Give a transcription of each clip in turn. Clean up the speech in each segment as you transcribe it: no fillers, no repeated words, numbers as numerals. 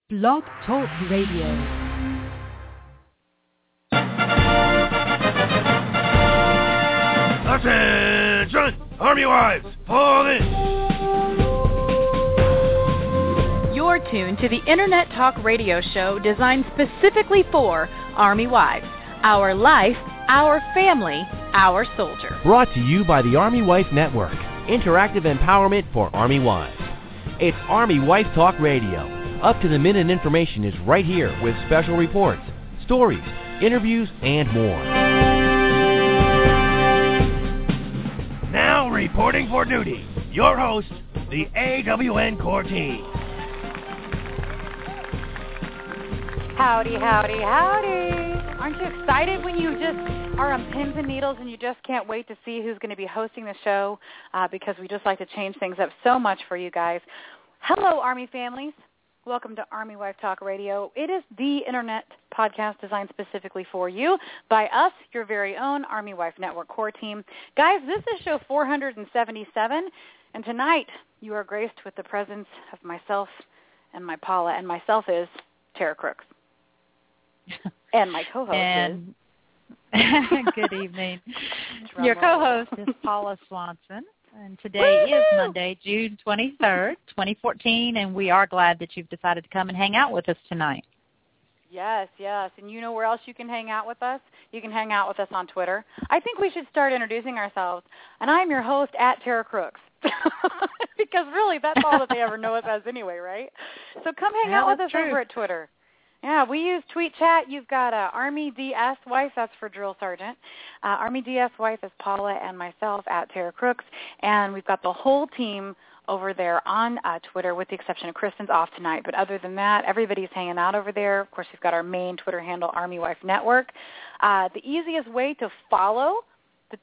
Blog Talk Radio. Attention! Army wives, fall in! You're tuned to the Internet Talk Radio show designed specifically for Army wives. Our life, our family, our soldier. Brought to you by the Army Wife Network. Interactive empowerment for Army wives. It's Army Wife Talk Radio. Up-to-the-minute information is right here with special reports, stories, interviews, and more. Now reporting for duty, your host, the AWN Core Team. Howdy, howdy, howdy. Aren't you excited when you just are on pins and needles and you just can't wait to see who's going to be hosting the show because we just like to change things up so much for you guys. Hello, Army families. Welcome to Army Wife Talk Radio. It is the Internet podcast designed specifically for you by us, your very own Army Wife Network Core Team. Guys, this is show 477, and tonight you are graced with the presence of myself and my Paula, and myself is Tara Crooks. And my co-host is... Good evening. Your co-host is Paula Swanson. And today is Monday, June 23rd, 2014, and we are glad that you've decided to come and hang out with us tonight. Yes, yes. And you know where else you can hang out with us? You can hang out with us on Twitter. I think we should start introducing ourselves. And I'm your host, at Tara Crooks. Because really, that's all that they ever know us as anyway, right? So come hang out with us over at Twitter. Yeah, we use Tweet Chat. You've got Army DS Wife, that's for Drill Sergeant. Army DS Wife is Paula and myself at Tara Crooks. And we've got the whole team over there on Twitter with the exception of Kristen's off tonight. But other than that, everybody's hanging out over there. Of course, we've got our main Twitter handle, Army Wife Network. The easiest way to follow the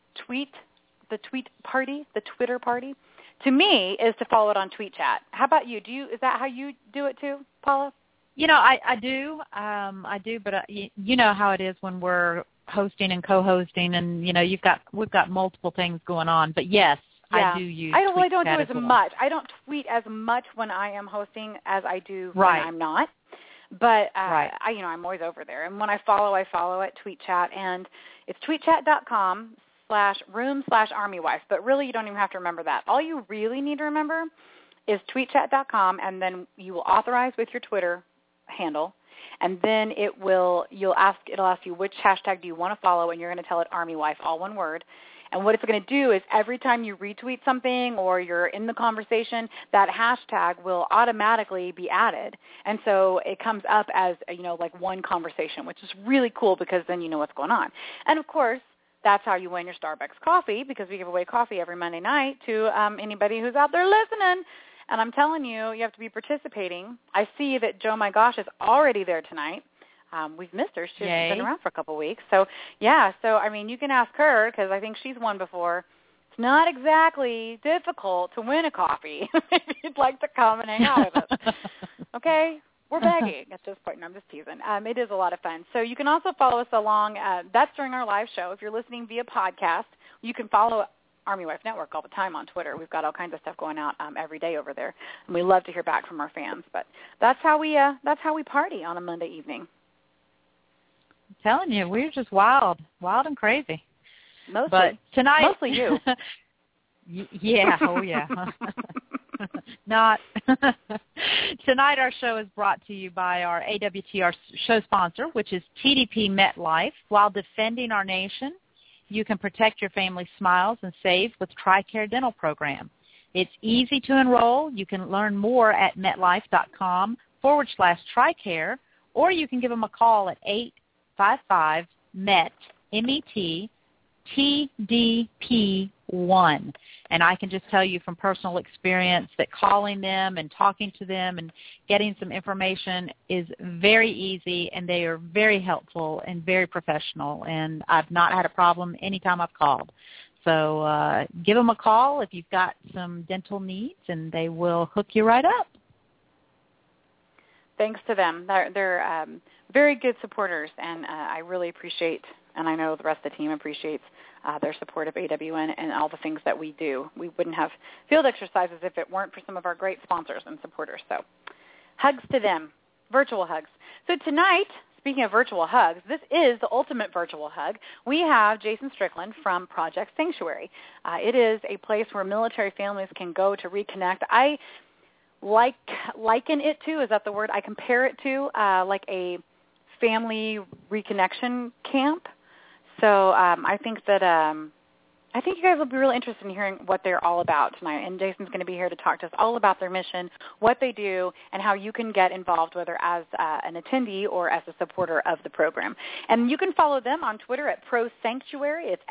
Twitter party, to me, is to follow it on Tweet Chat. How about you? Is that how you do it too, Paula? You know, I do, but you know how it is when we're hosting and co-hosting, and you know we've got multiple things going on. But yes, yeah. I do use. I don't do as much. I don't tweet as much when I am hosting as I do when I'm not. But I'm always over there, and when I follow at Tweet Chat, and it's tweetchat.com/room/armywife. But really, you don't even have to remember that. All you really need to remember is tweetchat.com, and then you will authorize with your Twitter handle, and then it'll ask you which hashtag do you want to follow, and you're going to tell it Army Wife, all one word. And what it's going to do is every time you retweet something or you're in the conversation, that hashtag will automatically be added. And so it comes up as, like one conversation, which is really cool because then you know what's going on. And, of course, that's how you win your Starbucks coffee because we give away coffee every Monday night to anybody who's out there listening. And I'm telling you, you have to be participating. I see that Joe My Gosh is already there tonight. We've missed her. She's been around for a couple of weeks. So, yeah, you can ask her because I think she's won before. It's not exactly difficult to win a coffee if you'd like to come and hang out with us. Okay? We're begging at this point. No, I'm just teasing. It is a lot of fun. So you can also follow us along. That's during our live show. If you're listening via podcast, you can follow Army Wife Network all the time on Twitter. We've got all kinds of stuff going out every day over there, and we love to hear back from our fans. But that's how we party on a Monday evening. I'm telling you, we're just wild and crazy. Mostly, but tonight, mostly you. Yeah, oh yeah. Not tonight. Our show is brought to you by our AWTR show sponsor, which is TDP MetLife. While defending our nation, you can protect your family's smiles and save with TRICARE Dental Program. It's easy to enroll. You can learn more at metlife.com/TRICARE, or you can give them a call at 855-MET, M-E-T, TDP1. And I can just tell you from personal experience that calling them and talking to them and getting some information is very easy, and they are very helpful and very professional. And I've not had a problem anytime I've called. So give them a call if you've got some dental needs, and they will hook you right up. Thanks to them. They're very good supporters, and I really appreciate, and I know the rest of the team appreciates their support of AWN and all the things that we do. We wouldn't have field exercises if it weren't for some of our great sponsors and supporters. So hugs to them. virtual hugs. So tonight, speaking of virtual hugs, this is the ultimate virtual hug. We have Jason Strickland from Project Sanctuary. It is a place where military families can go to reconnect. I liken it to, is that the word? I compare it to like a family reconnection camp. So I think you guys will be really interested in hearing what they're all about tonight. And Jason's going to be here to talk to us all about their mission, what they do, and how you can get involved, whether as an attendee or as a supporter of the program. And you can follow them on Twitter at Pro Sanctuary. It's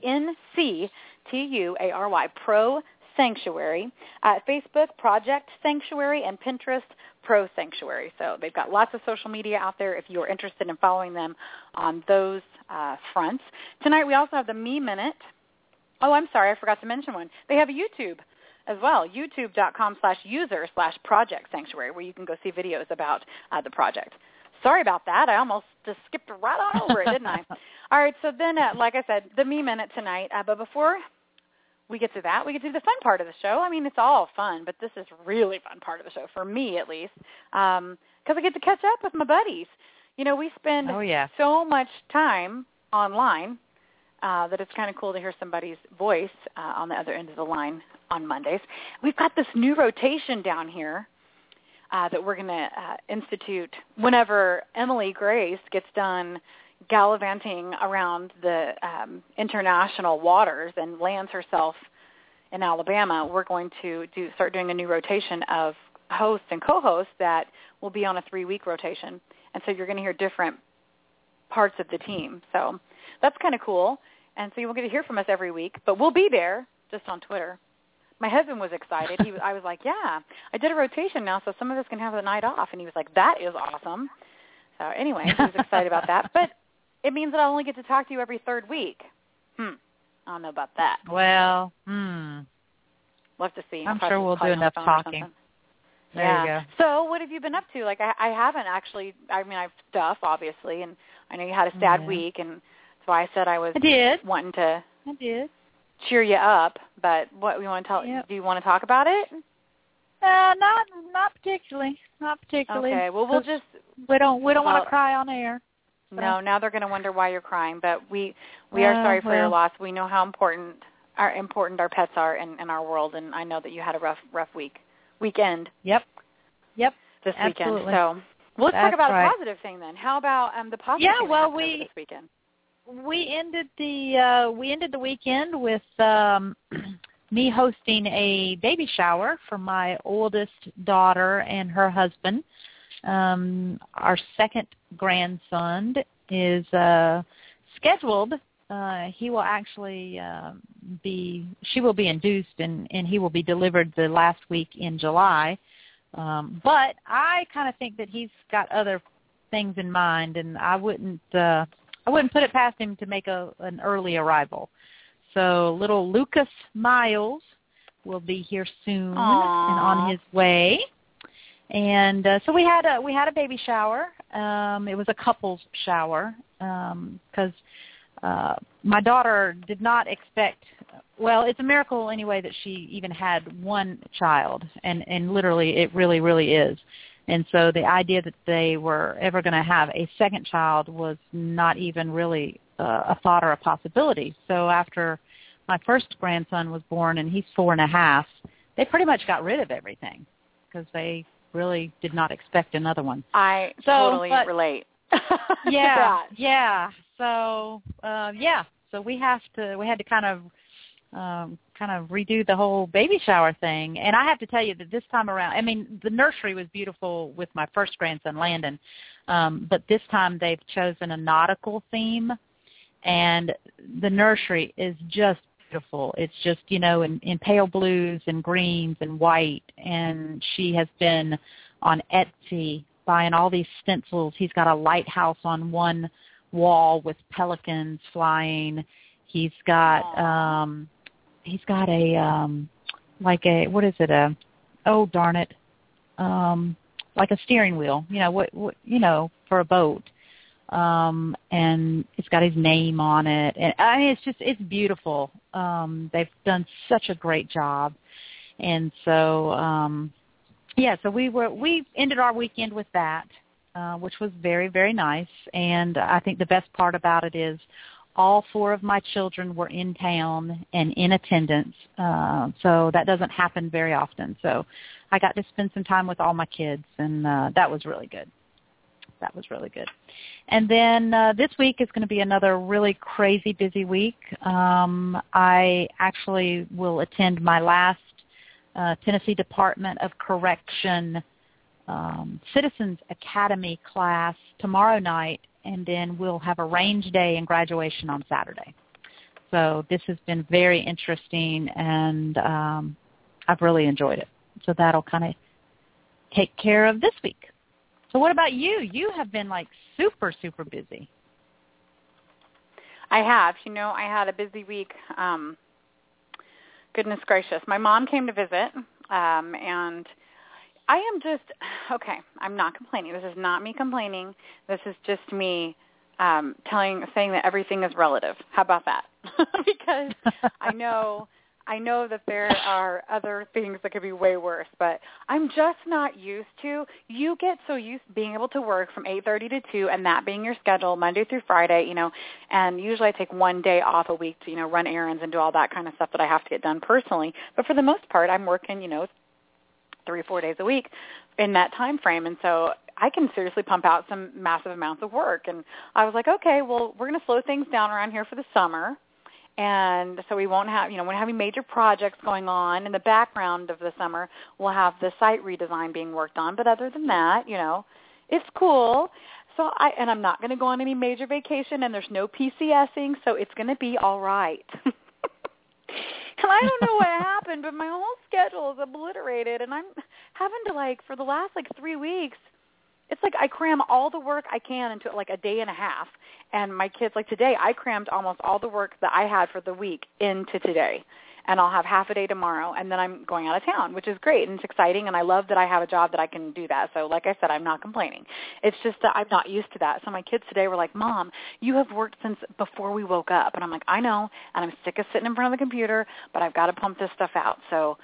SANCTUARY, Pro Sanctuary. Facebook, Project Sanctuary, and Pinterest, Pro Sanctuary. So they've got lots of social media out there if you're interested in following them on those fronts. Tonight we also have the Me Minute. Oh, I'm sorry, I forgot to mention one. They have a YouTube as well, youtube.com/user/Project Sanctuary, where you can go see videos about the project. Sorry about that. I almost just skipped right on over it, didn't I? All right, so then, like I said, the Me Minute tonight. But before we get to that, we get to the fun part of the show. I mean, it's all fun, but this is really fun part of the show, for me at least, because I get to catch up with my buddies. You know, we spend so much time online that it's kind of cool to hear somebody's voice on the other end of the line on Mondays. We've got this new rotation down here that we're going to institute whenever Emily Grace gets done gallivanting around the international waters and lands herself in Alabama. We're going to start doing a new rotation of hosts and co-hosts that will be on a 3-week rotation. And so you're going to hear different parts of the team. So that's kind of cool. And so you won't get to hear from us every week, but we'll be there just on Twitter. My husband was excited. I was like, yeah, I did a rotation now, so some of us can have the night off. And he was like, that is awesome. So anyway, he was excited about that. But it means that I'll only get to talk to you every 3rd week. I don't know about that. Well, we'll have to see. I'm sure we'll do enough talking. There you go. So what have you been up to? Like, I haven't actually. I mean, I've stuff, obviously, and I know you had a sad week, and that's why I said I was wanting to cheer you up. But what we want to tell? Do you want to talk about it? Not particularly. Not particularly. Okay. Well, we'll just we don't want to cry on air. So. No. Now they're going to wonder why you're crying. But we are sorry for your loss. We know how important our pets are in our world, and I know that you had a rough weekend. Yep. This Absolutely. weekend. So let's talk about a positive thing then. How about the positive thing that happened this weekend? We ended the weekend with me hosting a baby shower for my oldest daughter and her husband. Our second grandson is scheduled. He will actually she will be induced and he will be delivered the last week in July. But I kind of think that he's got other things in mind, and I wouldn't put it past him to make an early arrival. So little Lucas Miles will be here soon and on his way. And so we had a baby shower. It was a couple's shower because my daughter did not expect. Well, it's a miracle anyway that she even had one child, and literally it really, really is. And so the idea that they were ever going to have a second child was not even really a thought or a possibility. So after my first grandson was born, and he's 4.5, they pretty much got rid of everything because they really did not expect another one. I totally relate. Yeah. So so we had to kind of redo the whole baby shower thing. And I have to tell you that this time around, I mean, the nursery was beautiful with my first grandson, Landon, but this time they've chosen a nautical theme, and the nursery is just beautiful. It's just, in pale blues and greens and white, and she has been on Etsy buying all these stencils. He's got a lighthouse on one wall with pelicans flying. He's got what is it? Like a steering wheel, for a boat. And it's got his name on it. And I mean, it's beautiful. They've done such a great job. And so, Yeah, so we ended our weekend with that, which was very, very nice. And I think the best part about it is all 4 of my children were in town and in attendance, so that doesn't happen very often. So I got to spend some time with all my kids, and that was really good. That was really good. And then this week is going to be another really crazy busy week. I actually will attend my last Tennessee Department of Correction Citizens Academy class tomorrow night, and then we'll have a range day and graduation on Saturday. So this has been very interesting, and I've really enjoyed it. So that'll kind of take care of this week. So what about you? You have been like super, super busy. I have. I had a busy week. Goodness gracious. My mom came to visit, and I am just, okay, I'm not complaining. This is not me complaining. This is just me saying that everything is relative. How about that? Because I know that there are other things that could be way worse, but I'm just not used to. You get so used to being able to work from 8:30 to 2 and that being your schedule Monday through Friday, and usually I take one day off a week to, run errands and do all that kind of stuff that I have to get done personally. But for the most part, I'm working, 3 or 4 days a week in that time frame. And so I can seriously pump out some massive amounts of work. And I was like, okay, well, we're going to slow things down around here for the summer. And so we won't have, we're having major projects going on. In the background of the summer, we'll have the site redesign being worked on. But other than that, it's cool. So I'm not going to go on any major vacation, and there's no PCSing, so it's going to be all right. And I don't know what happened, but my whole schedule is obliterated, and I'm having to, for the last, 3 weeks, it's like I cram all the work I can into, a day and a half. And my kids, today, I crammed almost all the work that I had for the week into today. And I'll have half a day tomorrow, and then I'm going out of town, which is great, and it's exciting, and I love that I have a job that I can do that. So like I said, I'm not complaining. It's just that I'm not used to that. So my kids today were like, Mom, you have worked since before we woke up. And I'm like, I know, and I'm sick of sitting in front of the computer, but I've got to pump this stuff out. So,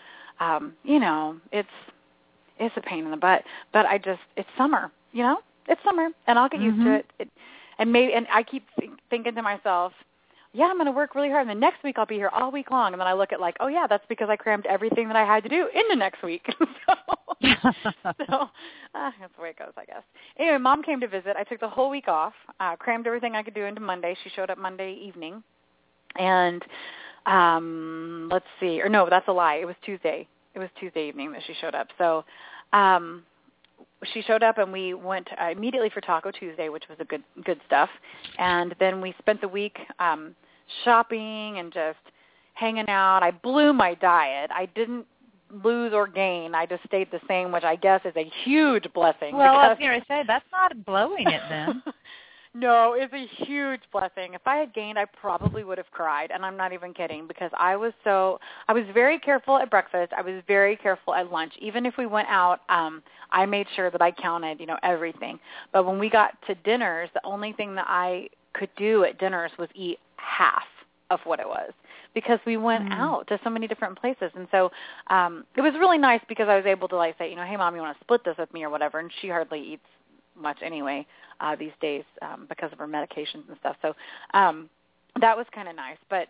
it's a pain in the butt. But it's summer, It's summer, and I'll get used to it. And I keep thinking to myself, yeah, I'm going to work really hard, and the next week I'll be here all week long. And then I look at oh yeah, that's because I crammed everything that I had to do into next week. That's the way it goes, I guess. Anyway, Mom came to visit. I took the whole week off, crammed everything I could do into Monday. She showed up Monday evening. And let's see. Or no, that's a lie. It was Tuesday. It was Tuesday evening that she showed up. So she showed up, and we went immediately for Taco Tuesday, which was a good stuff. And then we spent the week shopping and just hanging out. I blew my diet. I didn't lose or gain. I just stayed the same, which I guess is a huge blessing. Well, I was going to say, that's not blowing it then. No, it's a huge blessing. If I had gained, I probably would have cried, and I'm not even kidding, because I was very careful at breakfast. I was very careful at lunch. Even if we went out, I made sure that I counted, everything. But when we got to dinners, the only thing that I could do at dinners was eat half of what it was, because we went out to so many different places. And so it was really nice, because I was able to say, hey, Mom, you want to split this with me or whatever, and she hardly eats much anyway these days because of her medications and stuff. So that was kind of nice. But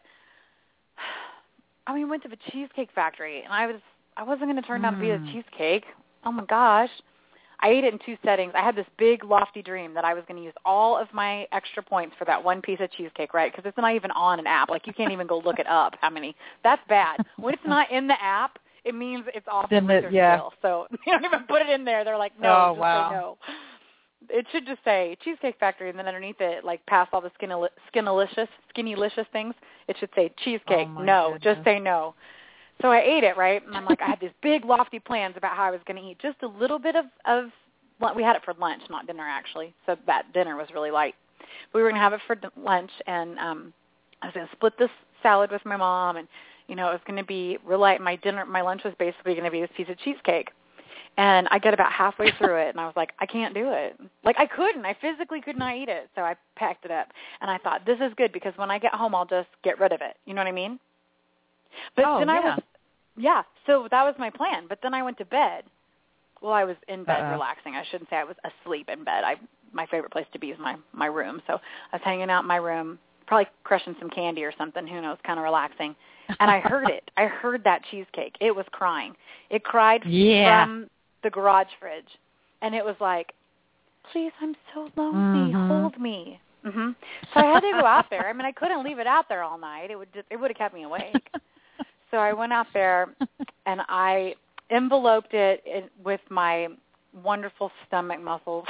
we went to the Cheesecake Factory, and I wasn't going to turn out to be a cheesecake. Oh my gosh. I ate it in 2 settings. I had this big lofty dream that I was going to use all of my extra points for that one piece of cheesecake, right? Because it's not even on an app. You can't even go look it up how many. That's bad. When it's not in the app, it means it's off the research deal. So they don't even put it in there. They're like, no, say no. It should just say Cheesecake Factory, and then underneath it, past all the skinny-licious things, it should say cheesecake. No, just say no. So I ate it, right? And I'm like, I had these big lofty plans about how I was going to eat just a little bit of we had it for lunch, not dinner, actually. So that dinner was really light. But we were going to have it for lunch, and I was going to split this salad with my mom, and, it was going to be real light. My lunch was basically going to be this piece of cheesecake. And I get about halfway through it, and I was like, I can't do it. I couldn't. I physically could not eat it. So I packed it up. And I thought, this is good, because when I get home, I'll just get rid of it. You know what I mean? But then so that was my plan. But then I went to bed Well, I was in bed relaxing. I shouldn't say I was asleep in bed. My favorite place to be is my room. So I was hanging out in my room, probably crushing some candy or something, who knows, kind of relaxing. And I heard it. I heard that cheesecake. It was crying. It cried from the garage fridge. And it was like, please, I'm so lonely. Hold me. So I had to go out there. I mean, I couldn't leave it out there all night. It would have kept me awake. So I went out there, and I enveloped it with my wonderful stomach muscles.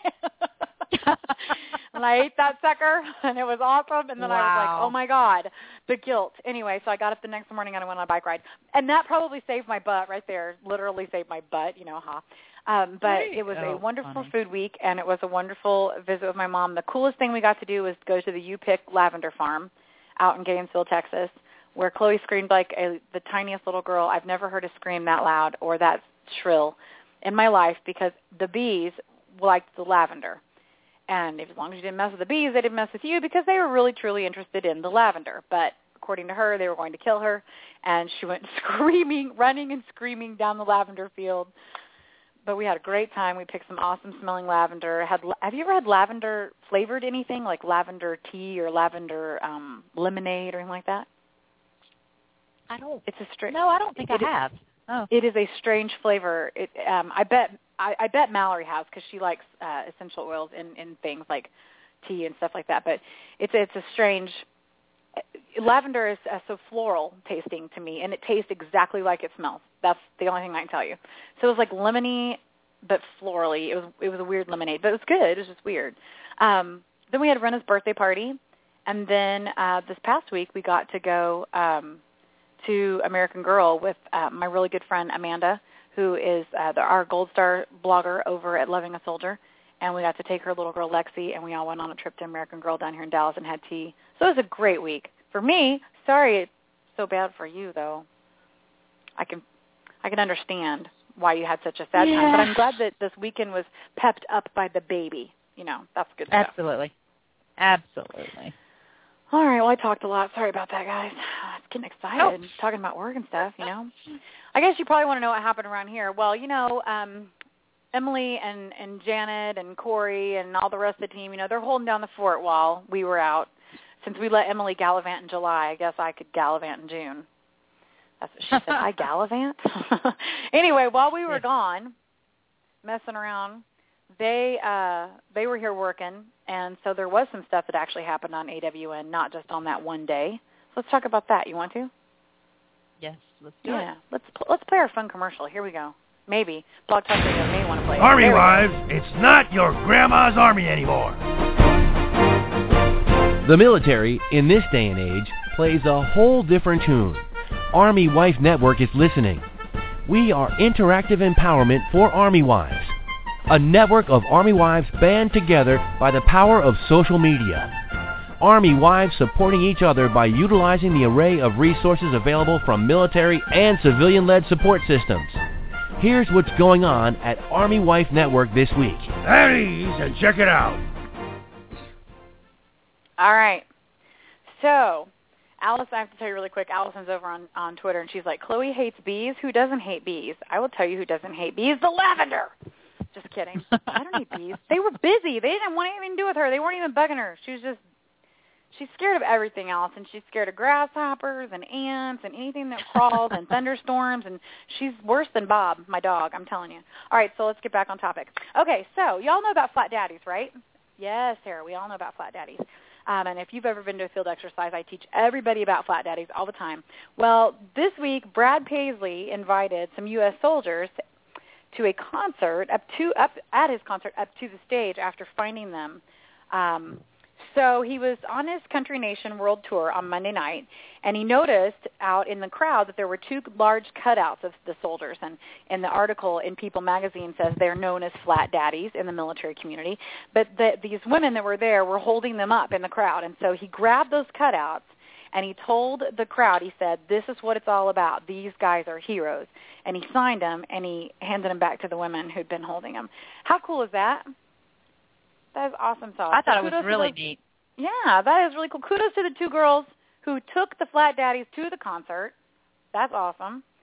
And I ate that sucker, and it was awesome. And then I was like, oh, my God, the guilt. Anyway, so I got up the next morning, and I went on a bike ride. And that probably saved my butt right there, literally saved my butt, but it was a wonderful food week, and it was a wonderful visit with my mom. The coolest thing we got to do was go to the U-Pick Lavender Farm out in Gainesville, Texas, where Chloe screamed like the tiniest little girl. I've never heard her scream that loud or that shrill in my life because the bees liked the lavender. And as long as you didn't mess with the bees, they didn't mess with you because they were really, truly interested in the lavender. But according to her, they were going to kill her, and she went running and screaming down the lavender field. But we had a great time. We picked some awesome-smelling lavender. Have you ever had lavender-flavored anything, like lavender tea or lavender lemonade or anything like that? I don't. It's a strange. No, I don't think I have. Oh. It is a strange flavor. I bet Mallory has because she likes essential oils in things like tea and stuff like that. But it's a strange. Lavender is so floral tasting to me, and it tastes exactly like it smells. That's the only thing I can tell you. So it was like lemony, but florally. It was a weird lemonade, but it was good. It was just weird. Then we had Rena's birthday party, and then this past week we got to go to American Girl with my really good friend Amanda, who is our Gold Star blogger over at Loving a Soldier. And we got to take her little girl Lexi, and we all went on a trip to American Girl down here in Dallas and had tea. So it was a great week. For me, sorry it's so bad for you, though. I can understand why you had such a sad time, but I'm glad that this weekend was pepped up by the baby. That's good stuff. Absolutely. All right, well, I talked a lot. Sorry about that, guys. I was getting excited talking about work and stuff, I guess you probably want to know what happened around here. Well, Emily and Janet and Corey and all the rest of the team, they're holding down the fort while we were out. Since we let Emily gallivant in July, I guess I could gallivant in June. That's what she said. I gallivant? Anyway, while we were gone, messing around, they were here working, and so there was some stuff that actually happened on AWN, not just on that one day. So let's talk about that. You want to? Yes, let's do it. Let's play our fun commercial. Here we go. Maybe. Blog Talk Radio may want to play it. Army Wives, it's not your grandma's army anymore. The military, in this day and age, plays a whole different tune. Army Wife Network is listening. We are interactive empowerment for Army Wives. A network of Army Wives band together by the power of social media. Army Wives supporting each other by utilizing the array of resources available from military and civilian-led support systems. Here's what's going on at Army Wife Network this week. At ease and check it out. All right. So, Alice, I have to tell you really quick, Allison's over on Twitter, and she's like, Chloe hates bees. Who doesn't hate bees? I will tell you who doesn't hate bees. The lavender. Just kidding. I don't hate bees. They were busy. They didn't want anything to do with her. They weren't even bugging her. She's scared of everything else, and she's scared of grasshoppers and ants and anything that crawls and thunderstorms, and she's worse than Bob, my dog, I'm telling you. All right, so let's get back on topic. Okay, so y'all know about flat daddies, right? Yes, Sarah, we all know about flat daddies. And if you've ever been to a field exercise, I teach everybody about flat daddies all the time. Well, this week, Brad Paisley invited some U.S. soldiers to a concert, up to the stage after finding them. So he was on his Country Nation World Tour on Monday night, and he noticed out in the crowd that there were two large cutouts of the soldiers. And in the article in People magazine says they're known as flat daddies in the military community. But these women that were there were holding them up in the crowd. And so he grabbed those cutouts, and he told the crowd, he said, this is what it's all about. These guys are heroes. And he signed them, and he handed them back to the women who'd been holding them. How cool is that? That is awesome sauce. I thought it was really neat. Yeah, that is really cool. Kudos to the two girls who took the flat daddies to the concert. That's awesome.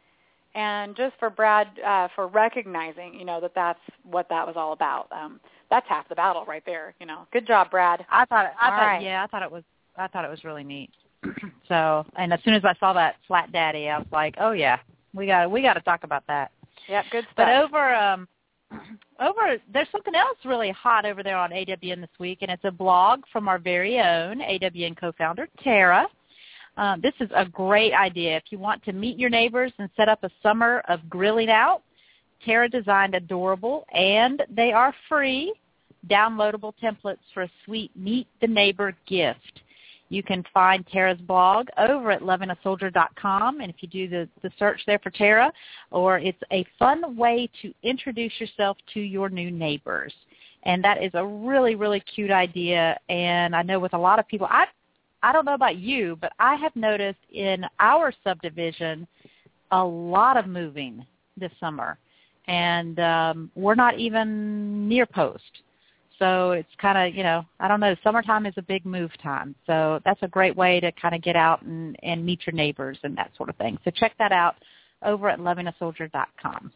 And just for Brad for recognizing, that's what that was all about. That's half the battle right there. Good job, Brad. I thought it was really neat. So, and as soon as I saw that Flat Daddy, I was like, oh yeah, we got to talk about that. Yep, good stuff. But over there's something else really hot over there on AWN this week, and it's a blog from our very own AWN co-founder Tara. This is a great idea. If you want to meet your neighbors and set up a summer of grilling out, Tara designed adorable, and they are free, downloadable templates for a sweet Meet the Neighbor gift. You can find Tara's blog over at lovingasoldier.com, and if you do the search there for Tara, or it's a fun way to introduce yourself to your new neighbors. And that is a really, really cute idea, and I know with a lot of people, I don't know about you, but I have noticed in our subdivision a lot of moving this summer, and we're not even near post. So it's kind of, I don't know, summertime is a big move time. So that's a great way to kind of get out and meet your neighbors and that sort of thing. So check that out over at lovingasoldier.com.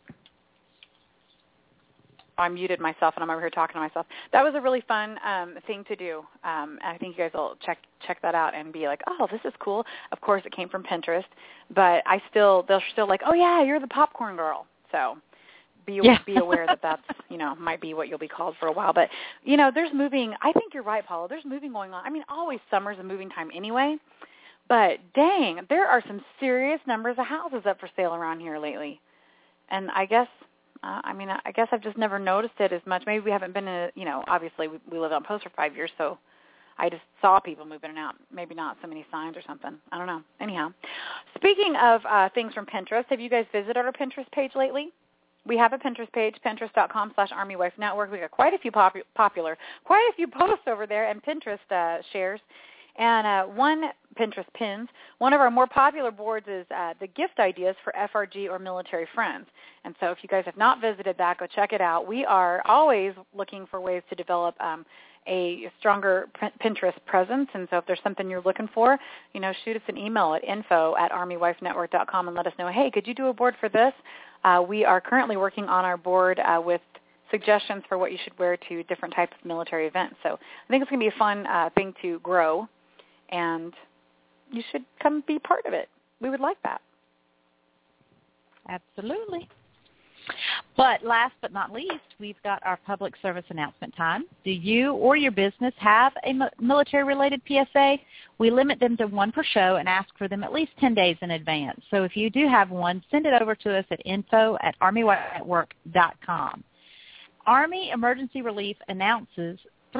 I muted myself, and I'm over here talking to myself. That was a really fun thing to do. I think you guys will check that out and be like, oh, this is cool. Of course, it came from Pinterest, but they're still like, oh, yeah, you're the popcorn girl. So be aware that's, might be what you'll be called for a while. But, there's moving. I think you're right, Paula. There's moving going on. I mean, always summer's a moving time anyway. But, dang, there are some serious numbers of houses up for sale around here lately. And I guess I've just never noticed it as much. Maybe we haven't been in obviously we lived on post for 5 years, so I just saw people move in and out. Maybe not so many signs or something. I don't know. Anyhow, speaking of things from Pinterest, have you guys visited our Pinterest page lately? We have a Pinterest page, pinterest.com/ArmyWifeNetwork. We got quite a few quite a few posts over there and Pinterest shares. And one Pinterest pins, one of our more popular boards is the gift ideas for FRG or military friends. And so if you guys have not visited that, go check it out. We are always looking for ways to develop a stronger Pinterest presence. And so if there's something you're looking for, shoot us an email at info@armywifenetwork.com and let us know, hey, could you do a board for this? We are currently working on our board with suggestions for what you should wear to different types of military events. So I think it's going to be a fun thing to grow, and you should come be part of it. We would like that. Absolutely. But last but not least, we've got our public service announcement time. Do you or your business have a military-related PSA? We limit them to one per show and ask for them at least 10 days in advance. So if you do have one, send it over to us at info@armywifenetwork.com. Army Emergency Relief announces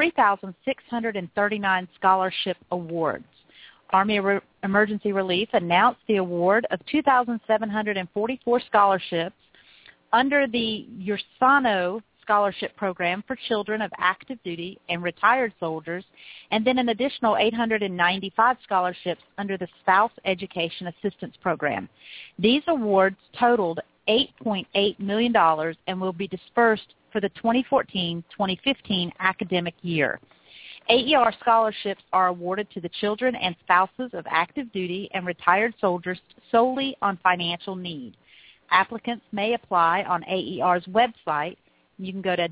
3,639 scholarship awards. Army Emergency Relief announced the award of 2,744 scholarships under the Ursano Scholarship Program for children of active duty and retired soldiers, and then an additional 895 scholarships under the Spouse Education Assistance Program. These awards totaled $8.8 million and will be dispersed for the 2014-2015 academic year. AER scholarships are awarded to the children and spouses of active duty and retired soldiers solely on financial need. Applicants may apply on AER's website. You can go to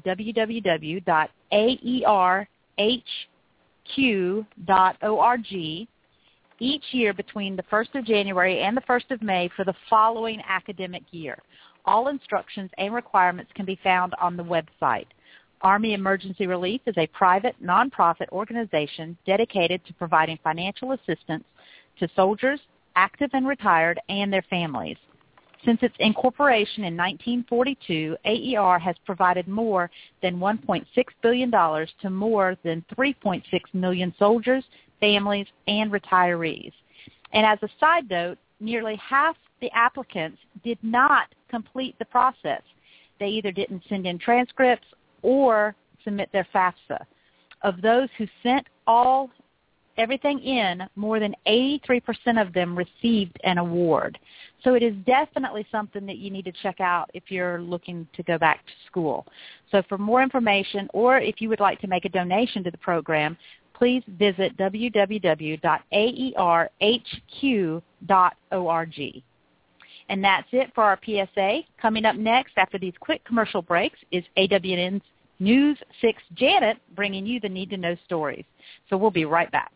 www.aerhq.org each year between the 1st of January and the 1st of May for the following academic year. All instructions and requirements can be found on the website. Army Emergency Relief is a private, nonprofit organization dedicated to providing financial assistance to soldiers, active and retired, and their families. Since its incorporation in 1942, AER has provided more than $1.6 billion to more than 3.6 million soldiers, families, and retirees. And as a side note, nearly half the applicants did not complete the process. They either didn't send in transcripts or submit their FAFSA. Of those who sent everything in, more than 83% of them received an award. So it is definitely something that you need to check out if you're looking to go back to school. So for more information, or if you would like to make a donation to the program, please visit www.aerhq.org. And that's it for our PSA. Coming up next after these quick commercial breaks is AWN's News 6 Janet bringing you the need-to-know stories. So we'll be right back.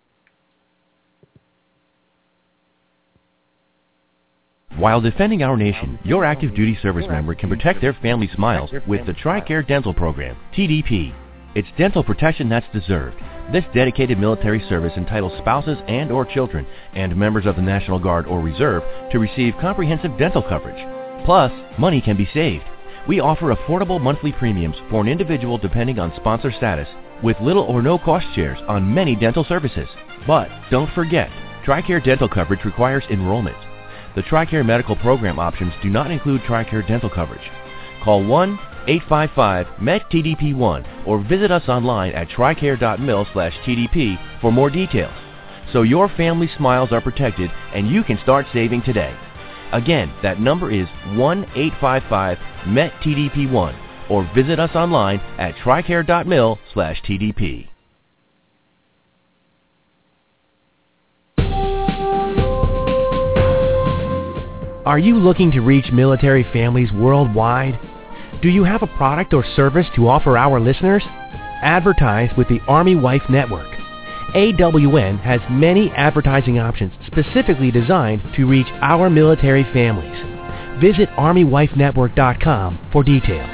While defending our nation, your active duty service member can protect their family smiles with the TRICARE Dental Program, TDP. It's dental protection that's deserved. This dedicated military service entitles spouses and or children and members of the National Guard or Reserve to receive comprehensive dental coverage. Plus, money can be saved. We offer affordable monthly premiums for an individual depending on sponsor status with little or no cost shares on many dental services. But don't forget, TRICARE dental coverage requires enrollment. The TRICARE medical program options do not include TRICARE dental coverage. Call 1-855-MET-TDP1 or visit us online at tricare.mil/TDP for more details. So your family smiles are protected and you can start saving today. Again, that number is 1-855-MET-TDP1 or visit us online at tricare.mil/TDP. Are you looking to reach military families worldwide? Do you have a product or service to offer our listeners? Advertise with the Army Wife Network. AWN has many advertising options specifically designed to reach our military families. Visit ArmyWifeNetwork.com for details.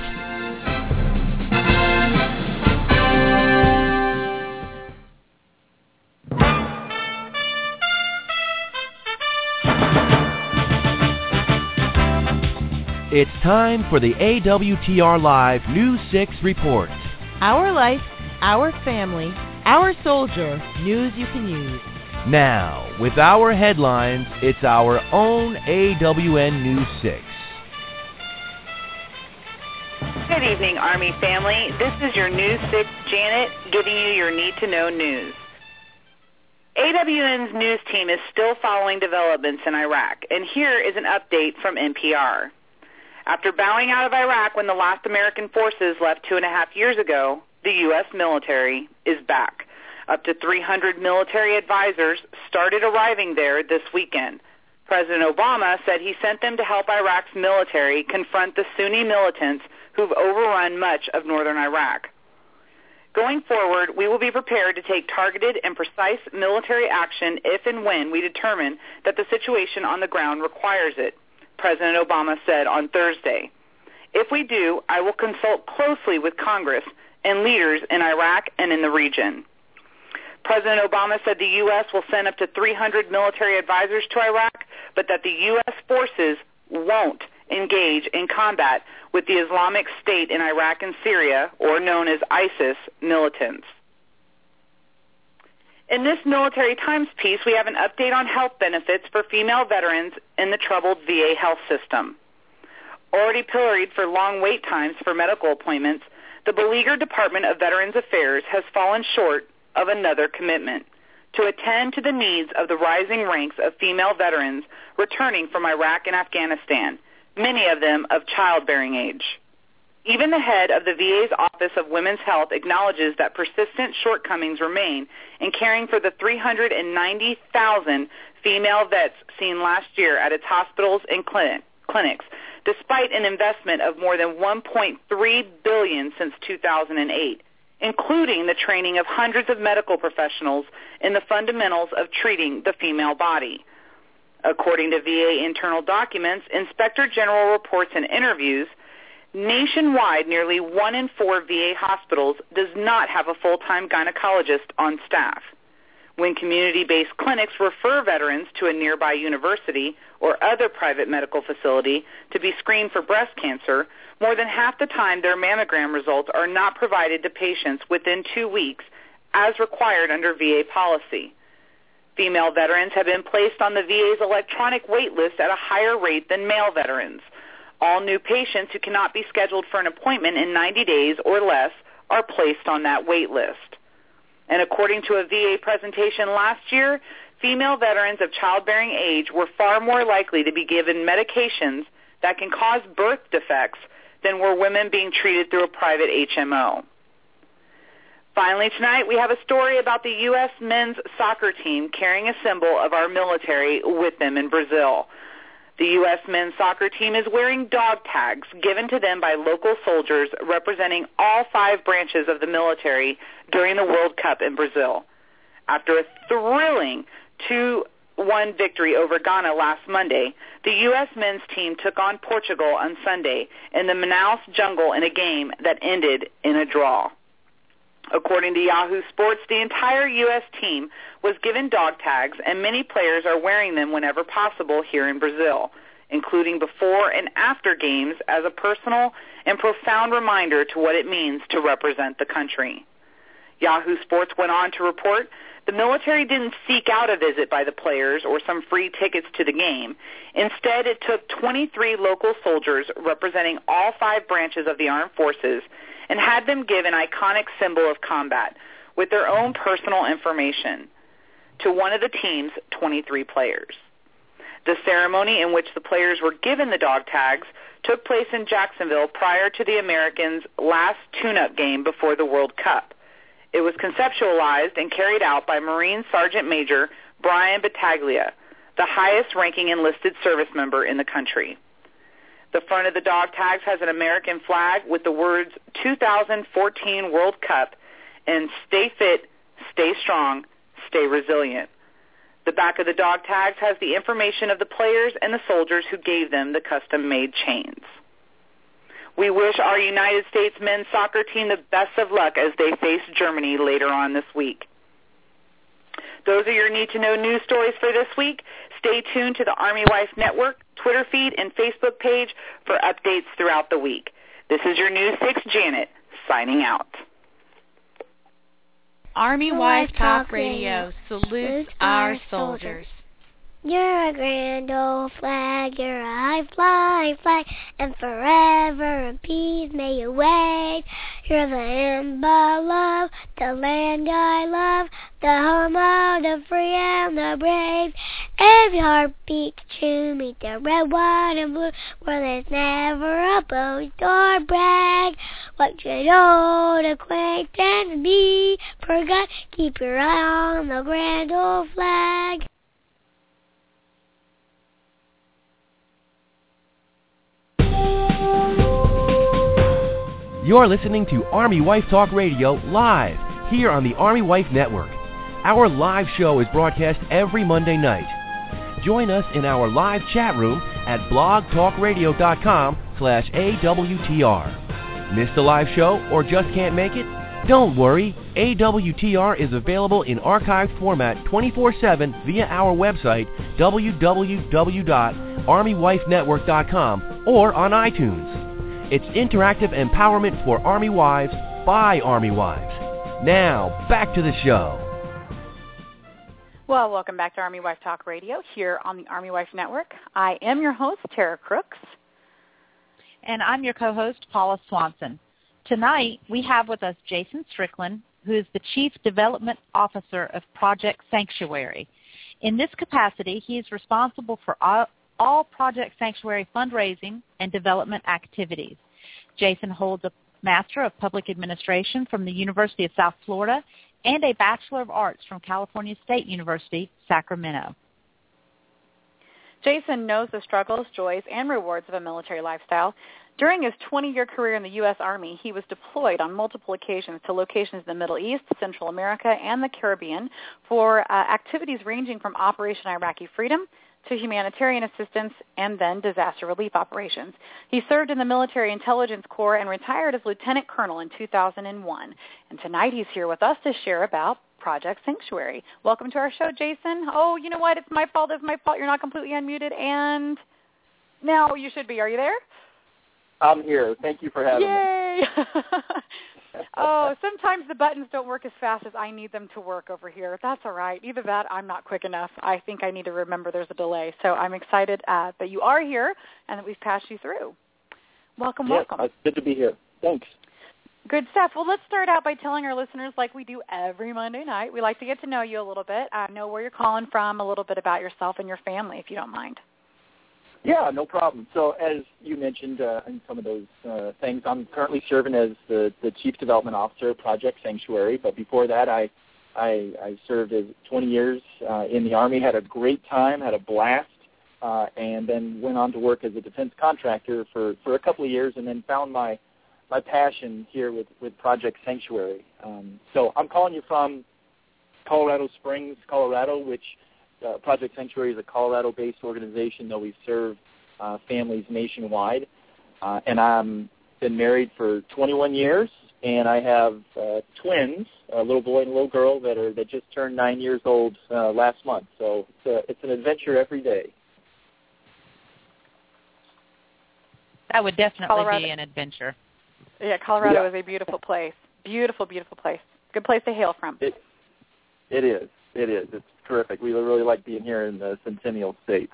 It's time for the AWTR Live News 6 Report. Our life, our family, our soldier, news you can use. Now, with our headlines, it's our own AWN News 6. Good evening, Army family. This is your News 6 Janet giving you your need-to-know news. AWN's news team is still following developments in Iraq, and here is an update from NPR. After bowing out of Iraq when the last American forces left 2.5 years ago, the U.S. military is back. Up to 300 military advisors started arriving there this weekend. President Obama said he sent them to help Iraq's military confront the Sunni militants who've overrun much of northern Iraq. Going forward, we will be prepared to take targeted and precise military action if and when we determine that the situation on the ground requires it, President Obama said on Thursday. If we do, I will consult closely with Congress and leaders in Iraq and in the region. President Obama said the U.S. will send up to 300 military advisors to Iraq, but that the U.S. forces won't engage in combat with the Islamic State in Iraq and Syria, or known as ISIS, militants. In this Military Times piece, we have an update on health benefits for female veterans in the troubled VA health system. Already pilloried for long wait times for medical appointments, the beleaguered Department of Veterans Affairs has fallen short of another commitment to attend to the needs of the rising ranks of female veterans returning from Iraq and Afghanistan, many of them of childbearing age. Even the head of the VA's Office of Women's Health acknowledges that persistent shortcomings remain in caring for the 390,000 female vets seen last year at its hospitals and clinics, despite an investment of more than $1.3 billion since 2008, including the training of hundreds of medical professionals in the fundamentals of treating the female body. According to VA internal documents, Inspector General reports and interviews, nationwide, nearly 1 in 4 VA hospitals does not have a full-time gynecologist on staff. When community-based clinics refer veterans to a nearby university or other private medical facility to be screened for breast cancer, more than half the time their mammogram results are not provided to patients within 2 weeks, as required under VA policy. Female veterans have been placed on the VA's electronic wait list at a higher rate than male veterans. All new patients who cannot be scheduled for an appointment in 90 days or less are placed on that wait list. And according to a VA presentation last year, female veterans of childbearing age were far more likely to be given medications that can cause birth defects than were women being treated through a private HMO. Finally, tonight we have a story about the U.S. men's soccer team carrying a symbol of our military with them in Brazil. The U.S. men's soccer team is wearing dog tags given to them by local soldiers representing all 5 branches of the military during the World Cup in Brazil. After a thrilling 2-1 victory over Ghana last Monday, the U.S. men's team took on Portugal on Sunday in the Manaus jungle in a game that ended in a draw. According to Yahoo Sports, the entire U.S. team was given dog tags, and many players are wearing them whenever possible here in Brazil, including before and after games as a personal and profound reminder to what it means to represent the country. Yahoo Sports went on to report the military didn't seek out a visit by the players or some free tickets to the game. Instead, it took 23 local soldiers representing all 5 branches of the armed forces and had them give an iconic symbol of combat with their own personal information to one of the team's 23 players. The ceremony in which the players were given the dog tags took place in Jacksonville prior to the Americans' last tune-up game before the World Cup. It was conceptualized and carried out by Marine Sergeant Major Brian Battaglia, the highest-ranking enlisted service member in the country. The front of the dog tags has an American flag with the words 2014 World Cup and Stay Fit, Stay Strong, Stay Resilient. The back of the dog tags has the information of the players and the soldiers who gave them the custom-made chains. We wish our United States men's soccer team the best of luck as they face Germany later on this week. Those are your need-to-know news stories for this week. Stay tuned to the Army Wife Network, Twitter feed, and Facebook page for updates throughout the week. This is your News 6 Janet, signing out. Army Wife Talk Radio salutes our soldiers. You're a grand old flag, you're a high-flying flag, and forever in peace may you wave. You're the emblem of the land I love, the home of the free and the brave. Every heartbeat to meet the red, white, and blue, where there's never a boast or brag. What should old acquaintance be forgot? Keep your eye on the grand old flag. You're listening to Army Wife Talk Radio live here on the Army Wife Network. Our live show is broadcast every Monday night. Join us in our live chat room at blogtalkradio.com/AWTR. Missed a live show or just can't make it? Don't worry. AWTR is available in archived format 24/7 via our website, www.armywifenetwork.com, or on iTunes. It's interactive empowerment for Army wives by Army wives. Now, back to the show. Well, welcome back to Army Wife Talk Radio here on the Army Wife Network. I am your host, Tara Crooks. And I'm your co-host, Paula Swanson. Tonight, we have with us Jason Strickland, who is the Chief Development Officer of Project Sanctuary. In this capacity, he is responsible for all Project Sanctuary fundraising and development activities. Jason holds a Master of Public Administration from the University of South Florida and a Bachelor of Arts from California State University, Sacramento. Jason knows the struggles, joys, and rewards of a military lifestyle. During his 20-year career in the U.S. Army, he was deployed on multiple occasions to locations in the Middle East, Central America, and the Caribbean for activities ranging from Operation Iraqi Freedom to humanitarian assistance and then disaster relief operations. He served in the Military Intelligence Corps and retired as Lieutenant Colonel in 2001. And tonight he's here with us to share about Project Sanctuary. Welcome to our show, Jason. Oh, you know what? It's my fault. It's my fault. You're not completely unmuted. And now you should be. Are you there? I'm here. Thank you for having me. Yay! Oh, sometimes the buttons don't work as fast as I need them to work over here. That's all right. Either that, I'm not quick enough. I think I need to remember there's a delay. So I'm excited that you are here and that we've passed you through. Welcome, welcome. It's good to be here. Thanks. Good stuff. Well, let's start out by telling our listeners, like we do every Monday night, we like to get to know you a little bit, know where you're calling from, a little bit about yourself and your family, if you don't mind. Yeah, no problem. So as you mentioned in some of those things, I'm currently serving as the Chief Development Officer of Project Sanctuary. But before that, I served as 20 years in the Army, had a great time, had a blast and then went on to work as a defense contractor for a couple of years, and then found my passion here with Project Sanctuary. So I'm calling you from Colorado Springs, Colorado, which Project Sanctuary is a Colorado-based organization, though we serve families nationwide. And I'm been married for 21 years, and I have twins, a little boy and a little girl that just turned 9 years old last month. So it's an adventure every day. That would definitely be an adventure. Yeah, Colorado is a beautiful place. Beautiful, beautiful place. Good place to hail from. It is. It's terrific. We really like being here in the Centennial State.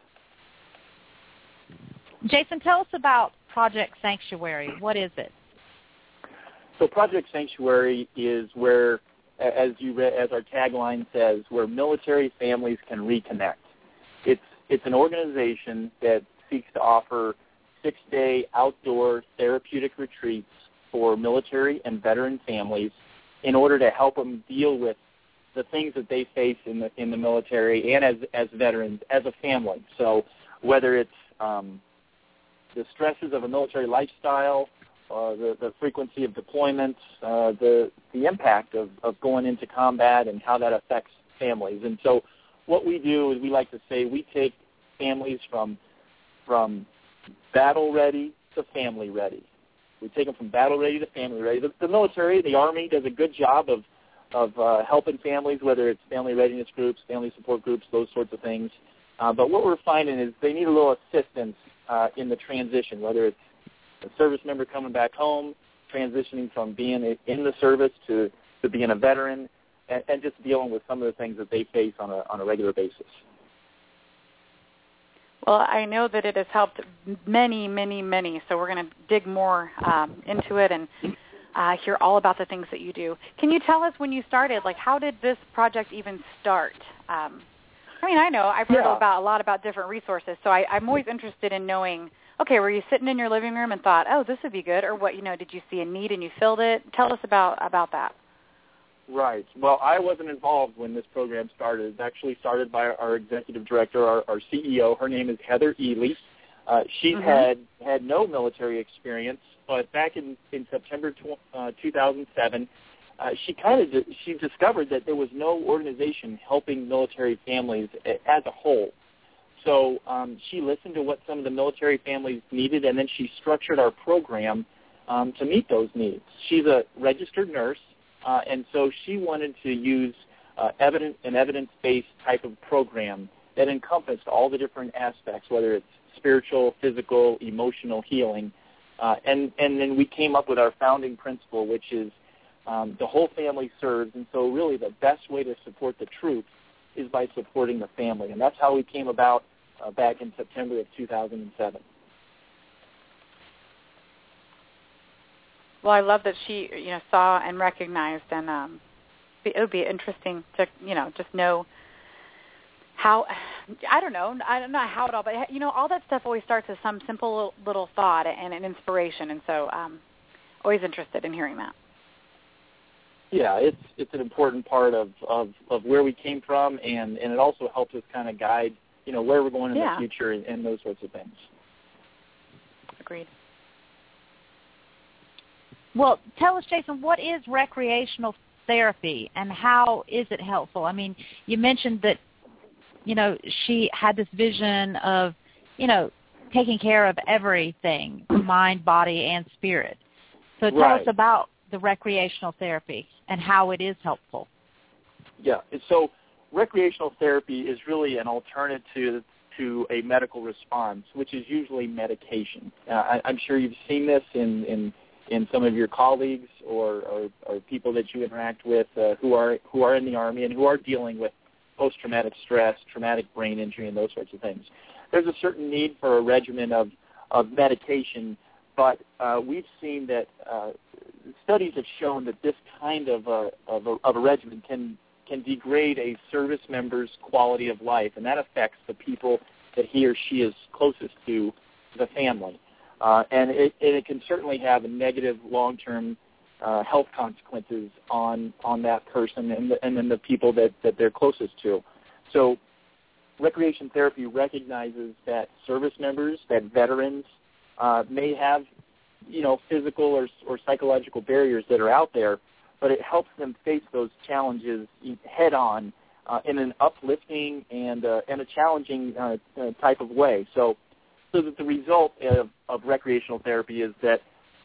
Jason, tell us about Project Sanctuary. What is it? So Project Sanctuary is where, as our tagline says, where military families can reconnect. It's an organization that seeks to offer 6-day outdoor therapeutic retreats for military and veteran families in order to help them deal with the things that they face in the military and as veterans, as a family. So whether it's the stresses of a military lifestyle, the frequency of deployments, the impact of going into combat and how that affects families. And so what we do is we like to say we take families from battle ready to family ready. We take them from battle ready to family ready. The military, the Army, does a good job of helping families, whether it's family readiness groups, family support groups, those sorts of things. But what we're finding is they need a little assistance in the transition, whether it's a service member coming back home, transitioning from being in the service to being a veteran, and just dealing with some of the things that they face on a regular basis. Well, I know that it has helped many, many, many, so we're going to dig more into it and hear all about the things that you do. Can you tell us when you started, like, how did this project even start? I mean, I know I've heard a lot about different resources, so I'm always interested in knowing, okay, were you sitting in your living room and thought, oh, this would be good, or what, did you see a need and you filled it? Tell us about that. Right. Well, I wasn't involved when this program started. It's actually started by our executive director, our CEO. Her name is Heather Ely. She's had no military experience, but back in September 2007, she discovered that there was no organization helping military families as a whole. So she listened to what some of the military families needed, and then she structured our program to meet those needs. She's a registered nurse. And so she wanted to use an evidence-based type of program that encompassed all the different aspects, whether it's spiritual, physical, emotional healing. And then we came up with our founding principle, which is the whole family serves. And so really the best way to support the troops is by supporting the family. And that's how we came about back in September of 2007. Well, I love that she, saw and recognized, and it would be interesting to, just know how. I don't know how it all, but all that stuff always starts with some simple little thought and an inspiration, and so always interested in hearing that. Yeah, it's an important part of where we came from, and it also helps us kind of guide, where we're going in the future and those sorts of things. Agreed. Well, tell us, Jason, what is recreational therapy and how is it helpful? I mean, you mentioned that, she had this vision of, taking care of everything, mind, body, and spirit. So tell us about the recreational therapy and how it is helpful. Yeah, so recreational therapy is really an alternative to a medical response, which is usually medication. I'm sure you've seen this in some of your colleagues or people that you interact with who are in the Army and who are dealing with post-traumatic stress, traumatic brain injury, and those sorts of things. There's a certain need for a regimen of medication, but we've seen that studies have shown that this kind of a regimen can degrade a service member's quality of life, and that affects the people that he or she is closest to, the family. And it can certainly have a negative long-term health consequences on that person and then the people that they're closest to. So recreation therapy recognizes that service members, that veterans may have, physical or psychological barriers that are out there, but it helps them face those challenges head on in an uplifting and a challenging type of way. So that the result of recreational therapy is that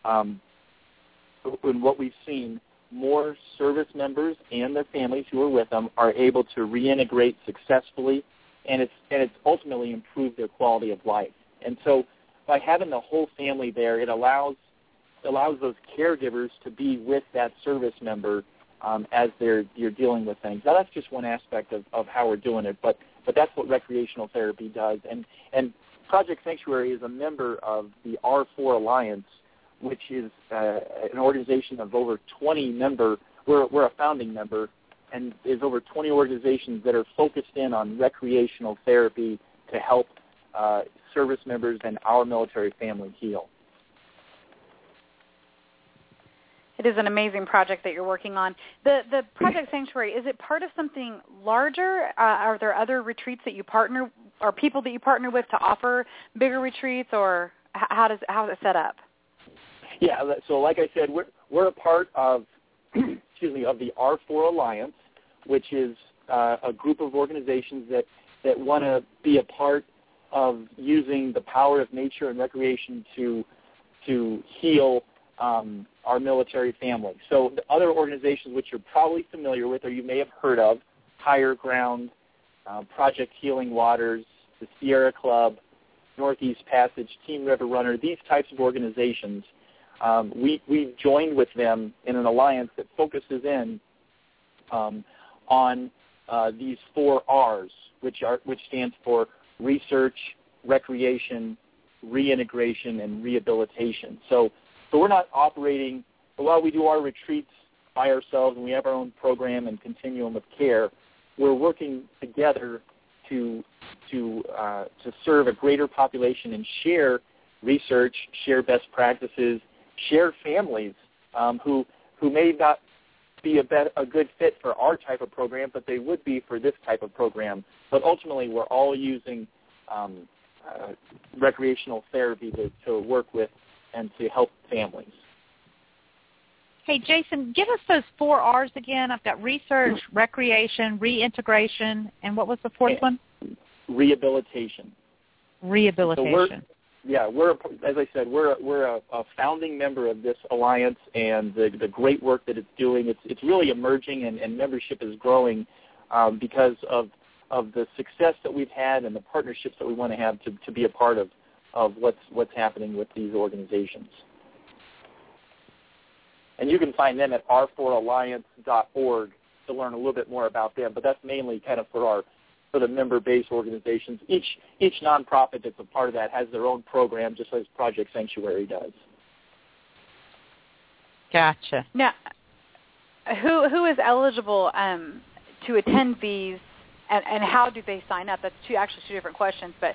in what we've seen, more service members and their families who are with them are able to reintegrate successfully, and it's ultimately improved their quality of life. And so by having the whole family there, it allows those caregivers to be with that service member as you're dealing with things. Now, that's just one aspect of how we're doing it, but that's what recreational therapy does. And Project Sanctuary is a member of the R4 Alliance, which is an organization of over 20 members. We're a founding member, and there's over 20 organizations that are focused in on recreational therapy to help service members and our military family heal. It is an amazing project that you're working on. The Project Sanctuary, is it part of something larger? Are there other retreats that you partner, or people that you partner with to offer bigger retreats, or how is it set up? Yeah, so like I said, we're a part of of the R4 Alliance, which is a group of organizations that want to be a part of using the power of nature and recreation to heal our military family. So the other organizations which you're probably familiar with or you may have heard of, Higher Ground, Project Healing Waters, the Sierra Club, Northeast Passage, Team River Runner, these types of organizations, we joined with them in an alliance that focuses in on these 4 R's, which stands for research, recreation, reintegration, and rehabilitation. So we're not operating, while we do our retreats by ourselves and we have our own program and continuum of care, we're working together to serve a greater population and share research, share best practices, share families who may not be a good fit for our type of program, but they would be for this type of program. But ultimately, we're all using recreational therapy to work with and to help families. Hey, Jason, give us those 4 R's again. I've got research, recreation, reintegration, and what was the 4th one? Rehabilitation. Rehabilitation. So as I said, we're a founding member of this alliance, and the great work that it's doing, it's really emerging, and membership is growing because of the success that we've had and the partnerships that we want to have to be a part of what's happening with these organizations. And you can find them at r4alliance.org to learn a little bit more about them, but that's mainly kind of for the member-based organizations. Each nonprofit that's a part of that has their own program, just as Project Sanctuary does. Gotcha. Now, who is eligible to attend these, and how do they sign up? That's two different questions, but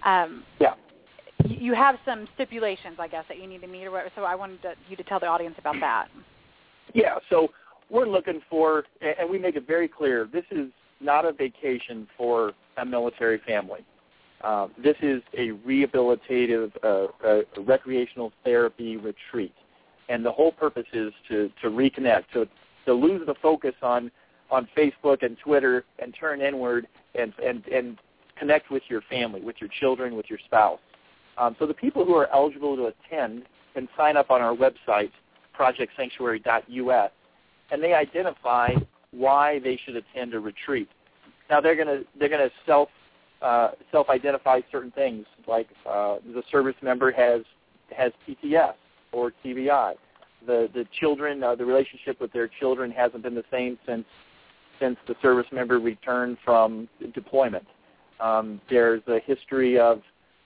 you have some stipulations, I guess, that you need to meet, or whatever, so I wanted you to tell the audience about that. Yeah, so we're looking for, and we make it very clear, this is not a vacation for a military family. This is a rehabilitative, recreational therapy retreat. And the whole purpose is to reconnect, to lose the focus on Facebook and Twitter and turn inward and connect with your family, with your children, with your spouse. So the people who are eligible to attend can sign up on our website, projectsanctuary.us, and they identify why they should attend a retreat. Now they're going to self-identify certain things, like the service member has PTS or TBI. The children, the relationship with their children hasn't been the same since the service member returned from deployment. There's a history of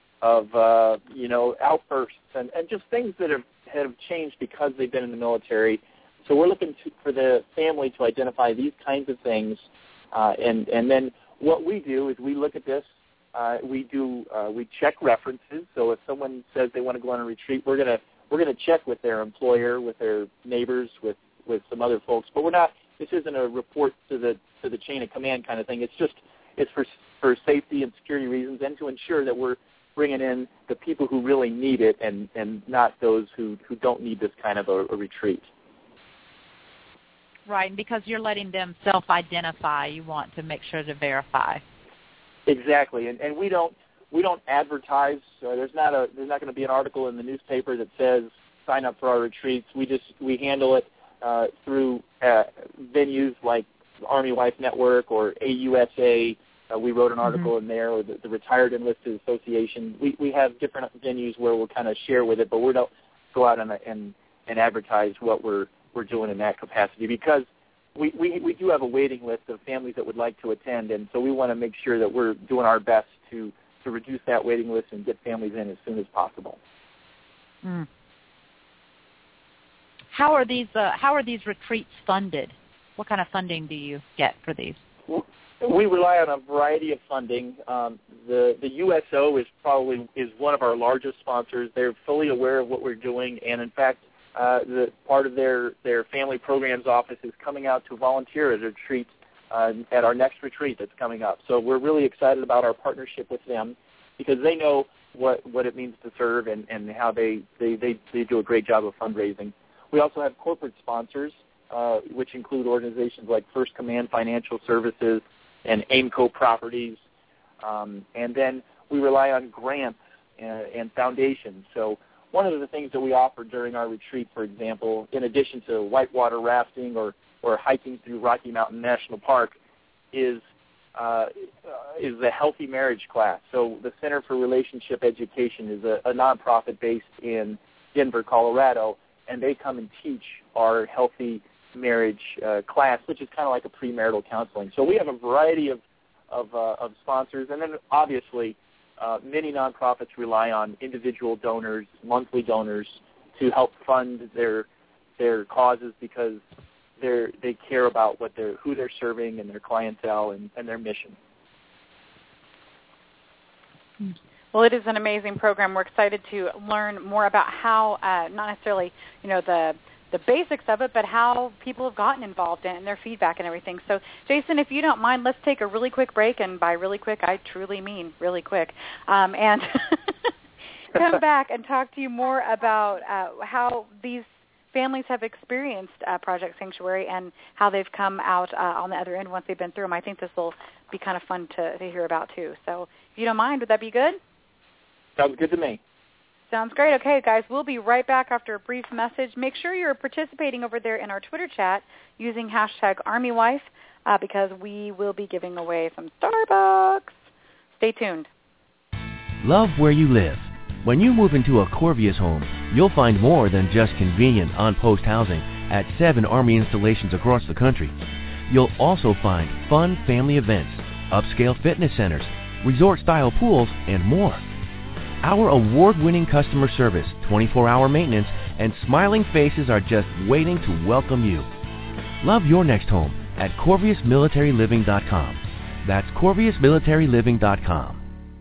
outbursts and just things that have changed because they've been in the military. So we're looking for the family to identify these kinds of things, and then what we do is we look at this. We check references. So if someone says they want to go on a retreat, we're gonna check with their employer, with their neighbors, with some other folks. But we're not. This isn't a report to the chain of command kind of thing. It's It's for safety and security reasons, and to ensure that we're bringing in the people who really need it, and not those who don't need this kind of a retreat. Right, and because you're letting them self-identify, you want to make sure to verify. Exactly, and we don't advertise. There's not going to be an article in the newspaper that says sign up for our retreats. We handle it through venues like Army Wife Network or AUSA. We wrote an article in there, or the Retired Enlisted Association. We have different venues where we'll kind of share with it, but we don't go out and advertise what we're doing in that capacity, because we do have a waiting list of families that would like to attend, and so we want to make sure that we're doing our best to reduce that waiting list and get families in as soon as possible. Mm. How are these retreats funded? What kind of funding do you get for these? We rely on a variety of funding. The USO is one of our largest sponsors. They're fully aware of what we're doing, and in fact, the part of their family programs office is coming out to volunteer at a retreat at our next retreat that's coming up. So we're really excited about our partnership with them, because they know what it means to serve and how they do a great job of fundraising. We also have corporate sponsors, which include organizations like First Command Financial Services and Aimco Properties, and then we rely on grants and foundations. So one of the things that we offer during our retreat, for example, in addition to whitewater rafting or hiking through Rocky Mountain National Park, is the Healthy Marriage class. So the Center for Relationship Education is a nonprofit based in Denver, Colorado, and they come and teach our Healthy Marriage class, which is kind of like a premarital counseling. So we have a variety of sponsors, and then obviously many nonprofits rely on individual donors, monthly donors, to help fund their causes, because they care about who they're serving and their clientele and their mission. Well, it is an amazing program. We're excited to learn more about how, not necessarily, the basics of it, but how people have gotten involved in it and their feedback and everything. So, Jason, if you don't mind, let's take a really quick break, and by really quick, I truly mean really quick, and come back and talk to you more about how these families have experienced Project Sanctuary and how they've come out on the other end once they've been through them. I think this will be kind of fun to hear about, too. So if you don't mind, would that be good? Sounds good to me. Sounds great. Okay, guys, we'll be right back after a brief message. Make sure you're participating over there in our Twitter chat using hashtag ArmyWife because we will be giving away some Starbucks. Stay tuned. Love where you live. When you move into a Corvius home, you'll find more than just convenient on-post housing at 7 Army installations across the country. You'll also find fun family events, upscale fitness centers, resort-style pools, and more. Our award-winning customer service, 24-hour maintenance, and smiling faces are just waiting to welcome you. Love your next home at CorviusMilitaryLiving.com. That's CorviusMilitaryLiving.com.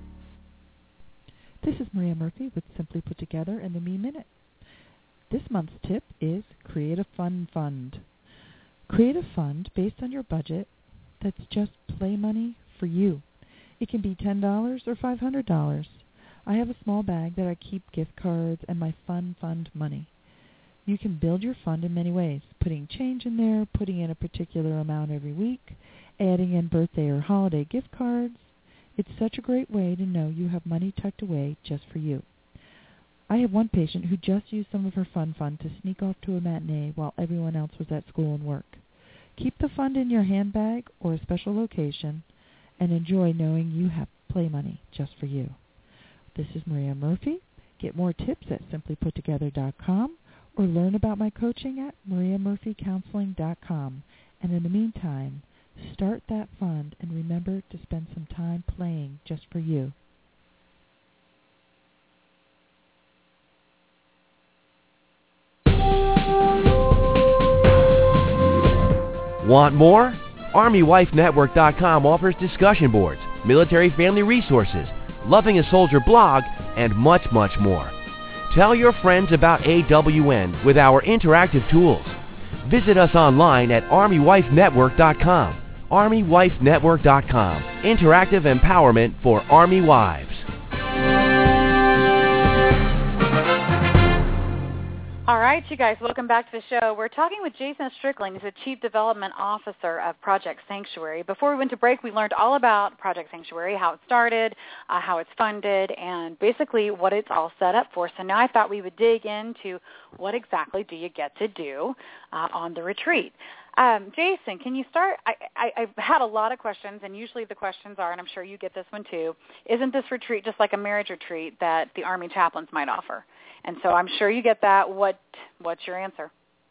This is Maria Murphy with Simply Put Together and the Me Minute. This month's tip is create a fun fund. Create a fund based on your budget that's just play money for you. It can be $10 or $500. I have a small bag that I keep gift cards and my fun fund money. You can build your fund in many ways, putting change in there, putting in a particular amount every week, adding in birthday or holiday gift cards. It's such a great way to know you have money tucked away just for you. I have one patient who just used some of her fun fund to sneak off to a matinee while everyone else was at school and work. Keep the fund in your handbag or a special location and enjoy knowing you have play money just for you. This is Maria Murphy. Get more tips at simplyputtogether.com or learn about my coaching at mariamurphycounseling.com. And in the meantime, start that fund and remember to spend some time playing just for you. Want more? ArmyWifeNetwork.com offers discussion boards, military family resources, Loving a Soldier blog, and much, much more. Tell your friends about AWN with our interactive tools. Visit us online at ArmyWifeNetwork.com ArmyWifeNetwork.com. Interactive empowerment for Army wives. All right, you guys, welcome back to the show. We're talking with Jason Strickling. He's the Chief Development Officer of Project Sanctuary. Before we went to break, we learned all about Project Sanctuary, how it started, how it's funded, and basically what it's all set up for. So now I thought we would dig into what exactly do you get to do on the retreat. Jason, can you start? I've had a lot of questions, and usually the questions are, and I'm sure you get this one too, isn't this retreat just like a marriage retreat that the Army chaplains might offer? And so I'm sure you get that. What's your answer?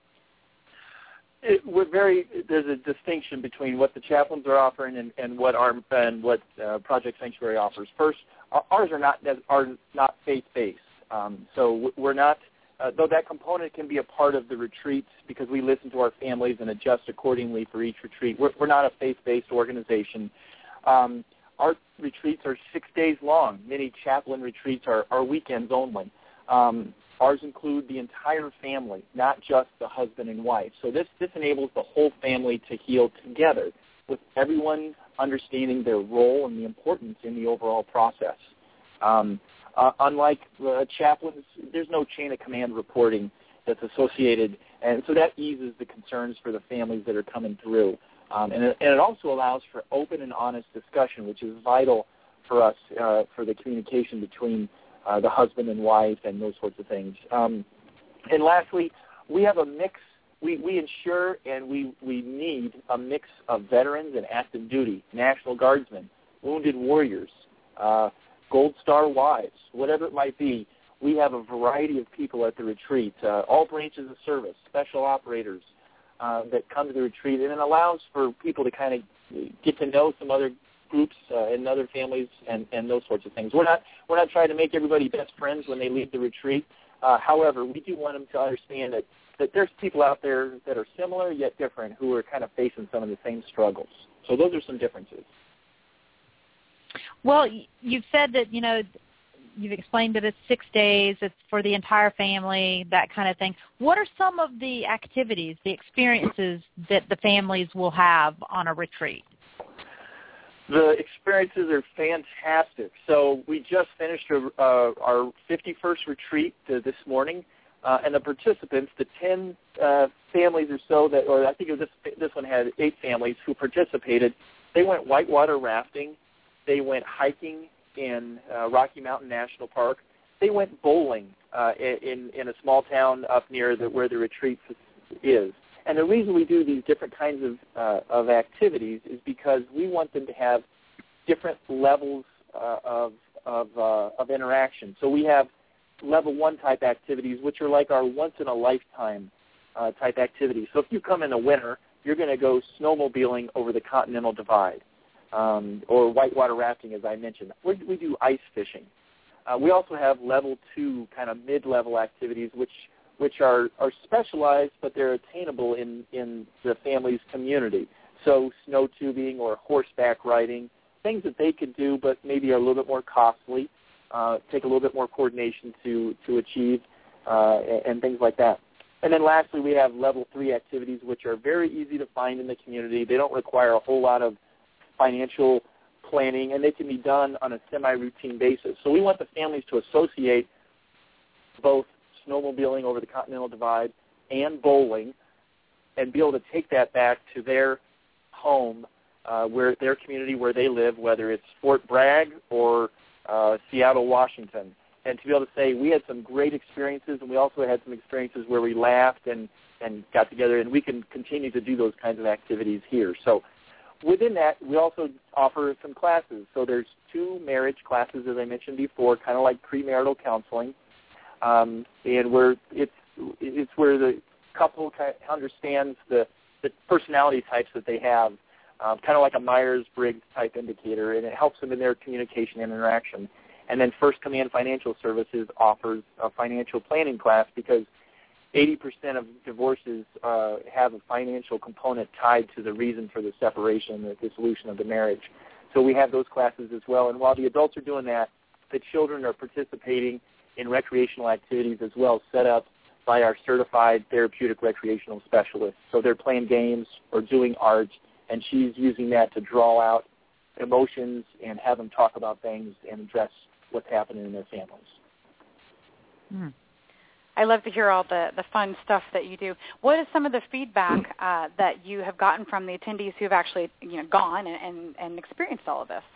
There's a distinction between what the chaplains are offering and what Project Sanctuary offers. First, ours are not faith-based. So we're not, though that component can be a part of the retreats because we listen to our families and adjust accordingly for each retreat. We're not a faith-based organization. Our retreats are 6 days long. Many chaplain retreats are weekends only. Ours include the entire family, not just the husband and wife. So this enables the whole family to heal together, with everyone understanding their role and the importance in the overall process. Unlike chaplains, there's no chain of command reporting that's associated, and so that eases the concerns for the families that are coming through. And it also allows for open and honest discussion, which is vital for us for the communication between the husband and wife and those sorts of things. And lastly, we have a mix. We ensure and we need a mix of veterans and active duty, National Guardsmen, wounded warriors, Gold Star wives, whatever it might be. We have a variety of people at the retreat, all branches of service, special operators that come to the retreat, and it allows for people to kind of get to know some other groups and other families and those sorts of things. We're not trying to make everybody best friends when they leave the retreat. However, we do want them to understand that there's people out there that are similar yet different who are kind of facing some of the same struggles. So those are some differences. Well, you've said that, you've explained that it's 6 days, it's for the entire family, that kind of thing. What are some of the activities, the experiences that the families will have on a retreat? The experiences are fantastic. So we just finished our 51st retreat this morning, and the participants, the 10 families or so I think this one had 8 families who participated. They went whitewater rafting. They went hiking in Rocky Mountain National Park. They went bowling in a small town up near where the retreat is. And the reason we do these different kinds of activities is because we want them to have different levels of interaction. So we have level 1 type activities, which are like our once-in-a-lifetime type activities. So if you come in the winter, you're going to go snowmobiling over the Continental Divide, or whitewater rafting, as I mentioned. We do ice fishing. We also have level 2 kind of mid-level activities, which are specialized, but they're attainable in the family's community. So snow tubing or horseback riding, things that they could do but maybe are a little bit more costly, take a little bit more coordination to achieve, and things like that. And then lastly, we have level 3 activities, which are very easy to find in the community. They don't require a whole lot of financial planning, and they can be done on a semi-routine basis. So we want the families to associate both snowmobiling over the Continental Divide and bowling and be able to take that back to their home, where their community where they live, whether it's Fort Bragg or Seattle, Washington, and to be able to say we had some great experiences, and we also had some experiences where we laughed and got together, and we can continue to do those kinds of activities here. So within that, we also offer some classes. So there's 2 marriage classes, as I mentioned before, kind of like premarital counseling, and where it's where the couple kind of understands the personality types that they have, kind of like a Myers-Briggs type indicator, and it helps them in their communication and interaction. And then First Command Financial Services offers a financial planning class because 80% of divorces have a financial component tied to the reason for the separation, the dissolution of the marriage. So we have those classes as well. And while the adults are doing that, the children are participating in recreational activities as well, set up by our certified therapeutic recreational specialists. So they're playing games or doing art, and she's using that to draw out emotions and have them talk about things and address what's happening in their families. I love to hear all the fun stuff that you do. What is some of the feedback that you have gotten from the attendees who have actually gone and experienced all of this?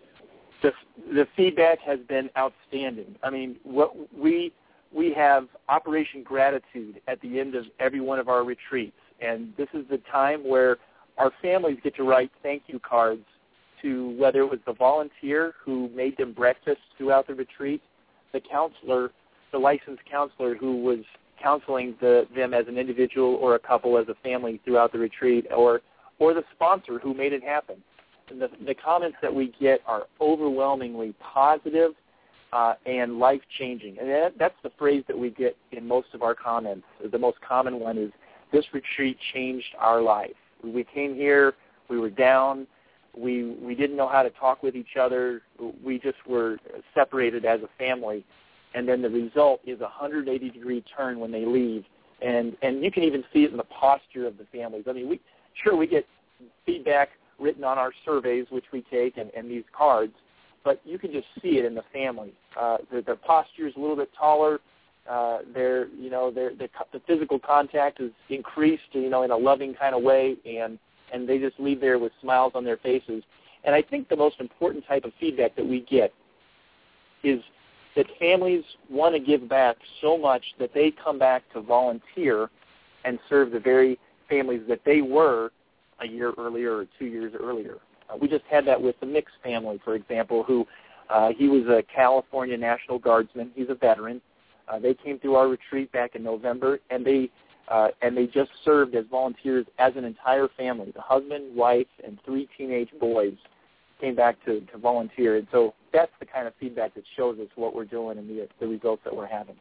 The feedback has been outstanding. I mean, what we have Operation Gratitude at the end of every one of our retreats, and this is the time where our families get to write thank you cards to whether it was the volunteer who made them breakfast throughout the retreat, the counselor, the licensed counselor who was counseling them as an individual or a couple as a family throughout the retreat, or the sponsor who made it happen. And the comments that we get are overwhelmingly positive and life-changing. And that's the phrase that we get in most of our comments. The most common one is, this retreat changed our life. We came here, we were down, we didn't know how to talk with each other, we just were separated as a family. And then the result is a 180-degree turn when they leave. And you can even see it in the posture of the families. I mean, we get feedback written on our surveys, which we take, and these cards, but you can just see it in the family. Their posture is a little bit taller. The physical contact is increased, in a loving kind of way, and they just leave there with smiles on their faces. And I think the most important type of feedback that we get is that families want to give back so much that they come back to volunteer and serve the very families that they were a year earlier or 2 years earlier. We just had that with the Mix family, for example, who he was a California National Guardsman. He's a veteran. They came through our retreat back in November, and they just served as volunteers as an entire family. The husband, wife, and 3 teenage boys came back to volunteer. And so that's the kind of feedback that shows us what we're doing and the results that we're having.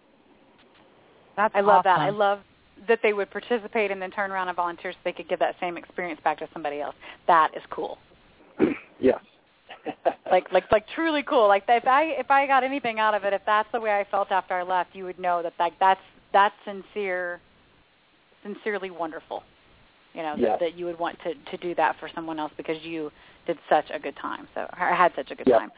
I love that. I love that they would participate and then turn around and volunteer so they could give that same experience back to somebody else. That is cool. Yes. like truly cool. Like if I got anything out of it, if that's the way I felt after I left, you would know that's sincerely wonderful. Yes. That you would want to do that for someone else because you did such a good time. So I had such a good time.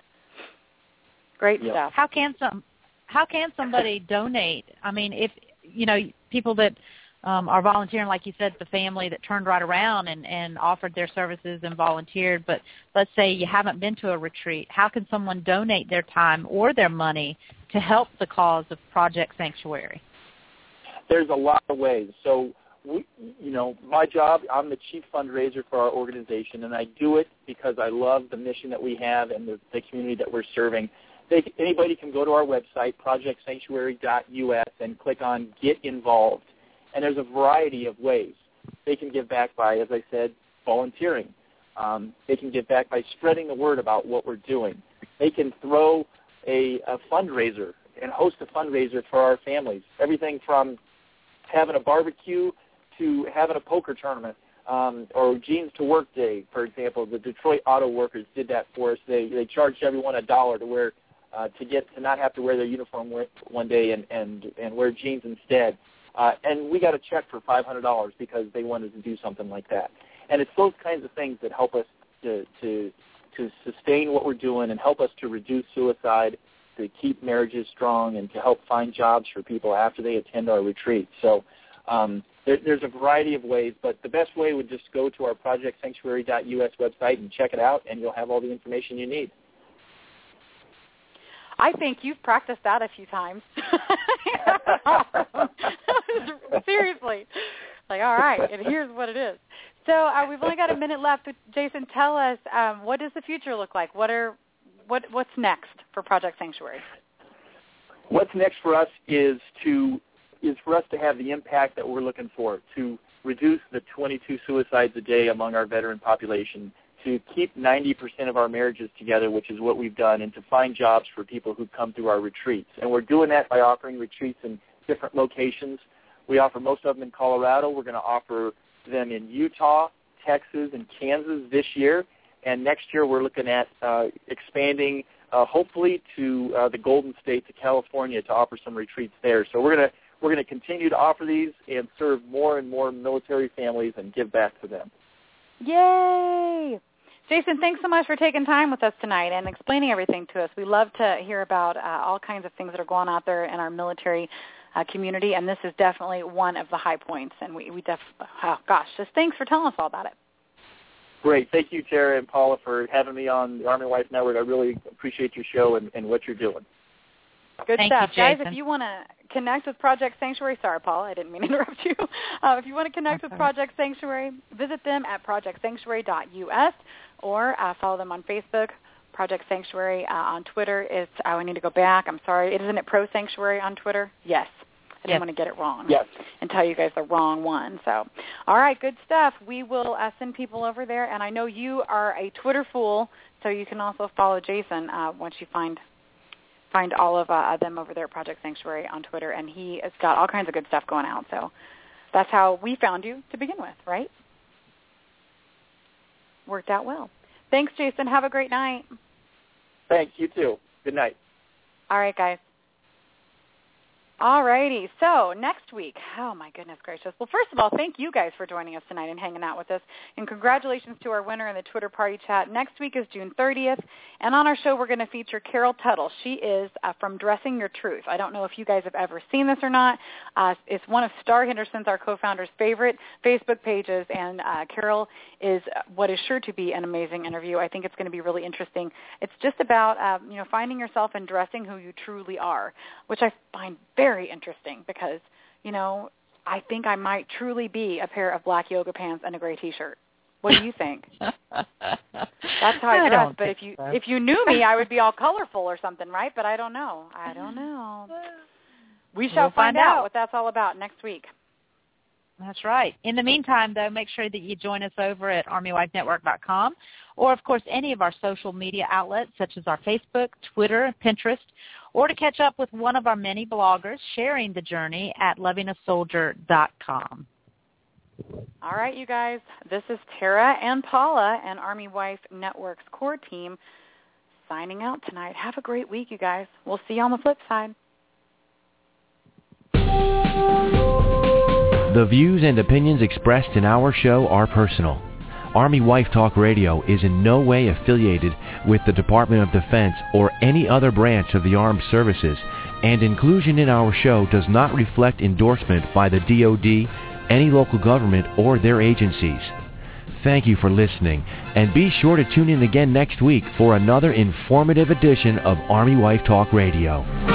Great stuff. How can somebody donate? I mean, if people that are volunteering, like you said, the family that turned right around and offered their services and volunteered, but let's say you haven't been to a retreat, how can someone donate their time or their money to help the cause of Project Sanctuary? There's a lot of ways. So, my job, I'm the chief fundraiser for our organization, and I do it because I love the mission that we have and the community that we're serving. Anybody can go to our website, projectsanctuary.us, and click on Get Involved. And there's a variety of ways. They can give back by, as I said, volunteering. They can give back by spreading the word about what we're doing. They can throw a fundraiser and host a fundraiser for our families. Everything from having a barbecue to having a poker tournament, or Jeans to Work Day, for example. The Detroit Auto Workers did that for us. They charged everyone $1 to wear to not have to wear their uniform one day and wear jeans instead. And we got a check for $500 because they wanted to do something like that. And it's those kinds of things that help us to sustain what we're doing and help us to reduce suicide, to keep marriages strong, and to help find jobs for people after they attend our retreat. So there's a variety of ways, but the best way would just go to our projectsanctuary.us website and check it out, and you'll have all the information you need. I think you've practiced that a few times. Seriously. All right, and here's what it is. So we've only got a minute left. Jason, tell us, what does the future look like? What's next for Project Sanctuary? What's next for us is for us to have the impact that we're looking for, to reduce the 22 suicides a day among our veteran population, to keep 90% of our marriages together, which is what we've done, and to find jobs for people who come through our retreats. And we're doing that by offering retreats in different locations. We offer most of them in Colorado. We're going to offer them in Utah, Texas, and Kansas this year. And next year we're looking at expanding, hopefully, to the Golden State, to California, to offer some retreats there. So we're going to continue to offer these and serve more and more military families and give back to them. Yay! Jason, thanks so much for taking time with us tonight and explaining everything to us. We love to hear about all kinds of things that are going out there in our military community, and this is definitely one of the high points. And just thanks for telling us all about it. Great. Thank you, Tara and Paula, for having me on the Army Wife Network. I really appreciate your show and what you're doing. Good Thank stuff. you, Jason. Guys, if you want to connect with Project Sanctuary, sorry, Paula, I didn't mean to interrupt you. If you want to connect with Project Sanctuary, visit them at projectsanctuary.us or follow them on Facebook, Project Sanctuary. On Twitter, I need to go back. I'm sorry. Isn't it Pro Sanctuary on Twitter? Yes. I didn't want to get it wrong and tell you guys the wrong one. So, all right, good stuff. We will send people over there, and I know you are a Twitter fool, so you can also follow Jason once you find all of them over there at Project Sanctuary on Twitter, and he has got all kinds of good stuff going out. So that's how we found you to begin with, right? Worked out well. Thanks, Jason. Have a great night. Thanks. You too. Good night. All right, guys. All righty. So next week, oh my goodness gracious. Well, first of all, thank you guys for joining us tonight and hanging out with us. And congratulations to our winner in the Twitter Party Chat. Next week is June 30th. And on our show, we're going to feature Carol Tuttle. She is from Dressing Your Truth. I don't know if you guys have ever seen this or not. It's one of Star Henderson's, our co-founder's, favorite Facebook pages. And Carol is what is sure to be an amazing interview. I think it's going to be really interesting. It's just about, finding yourself and dressing who you truly are, which I find very interesting because, I think I might truly be a pair of black yoga pants and a gray T-shirt. What do you think? That's how I dress. But if you knew me, I would be all colorful or something, right? But I don't know. We shall find out what that's all about next week. That's right. In the meantime, though, make sure that you join us over at ArmyWifeNetwork.com or, of course, any of our social media outlets such as our Facebook, Twitter, Pinterest, or to catch up with one of our many bloggers sharing the journey at lovingasoldier.com. All right, you guys. This is Tara and Paula and Army Wife Network's core team signing out tonight. Have a great week, you guys. We'll see you on the flip side. The views and opinions expressed in our show are personal. Army Wife Talk Radio is in no way affiliated with the Department of Defense or any other branch of the armed services, and inclusion in our show does not reflect endorsement by the DoD, any local government, or their agencies. Thank you for listening, and be sure to tune in again next week for another informative edition of Army Wife Talk Radio.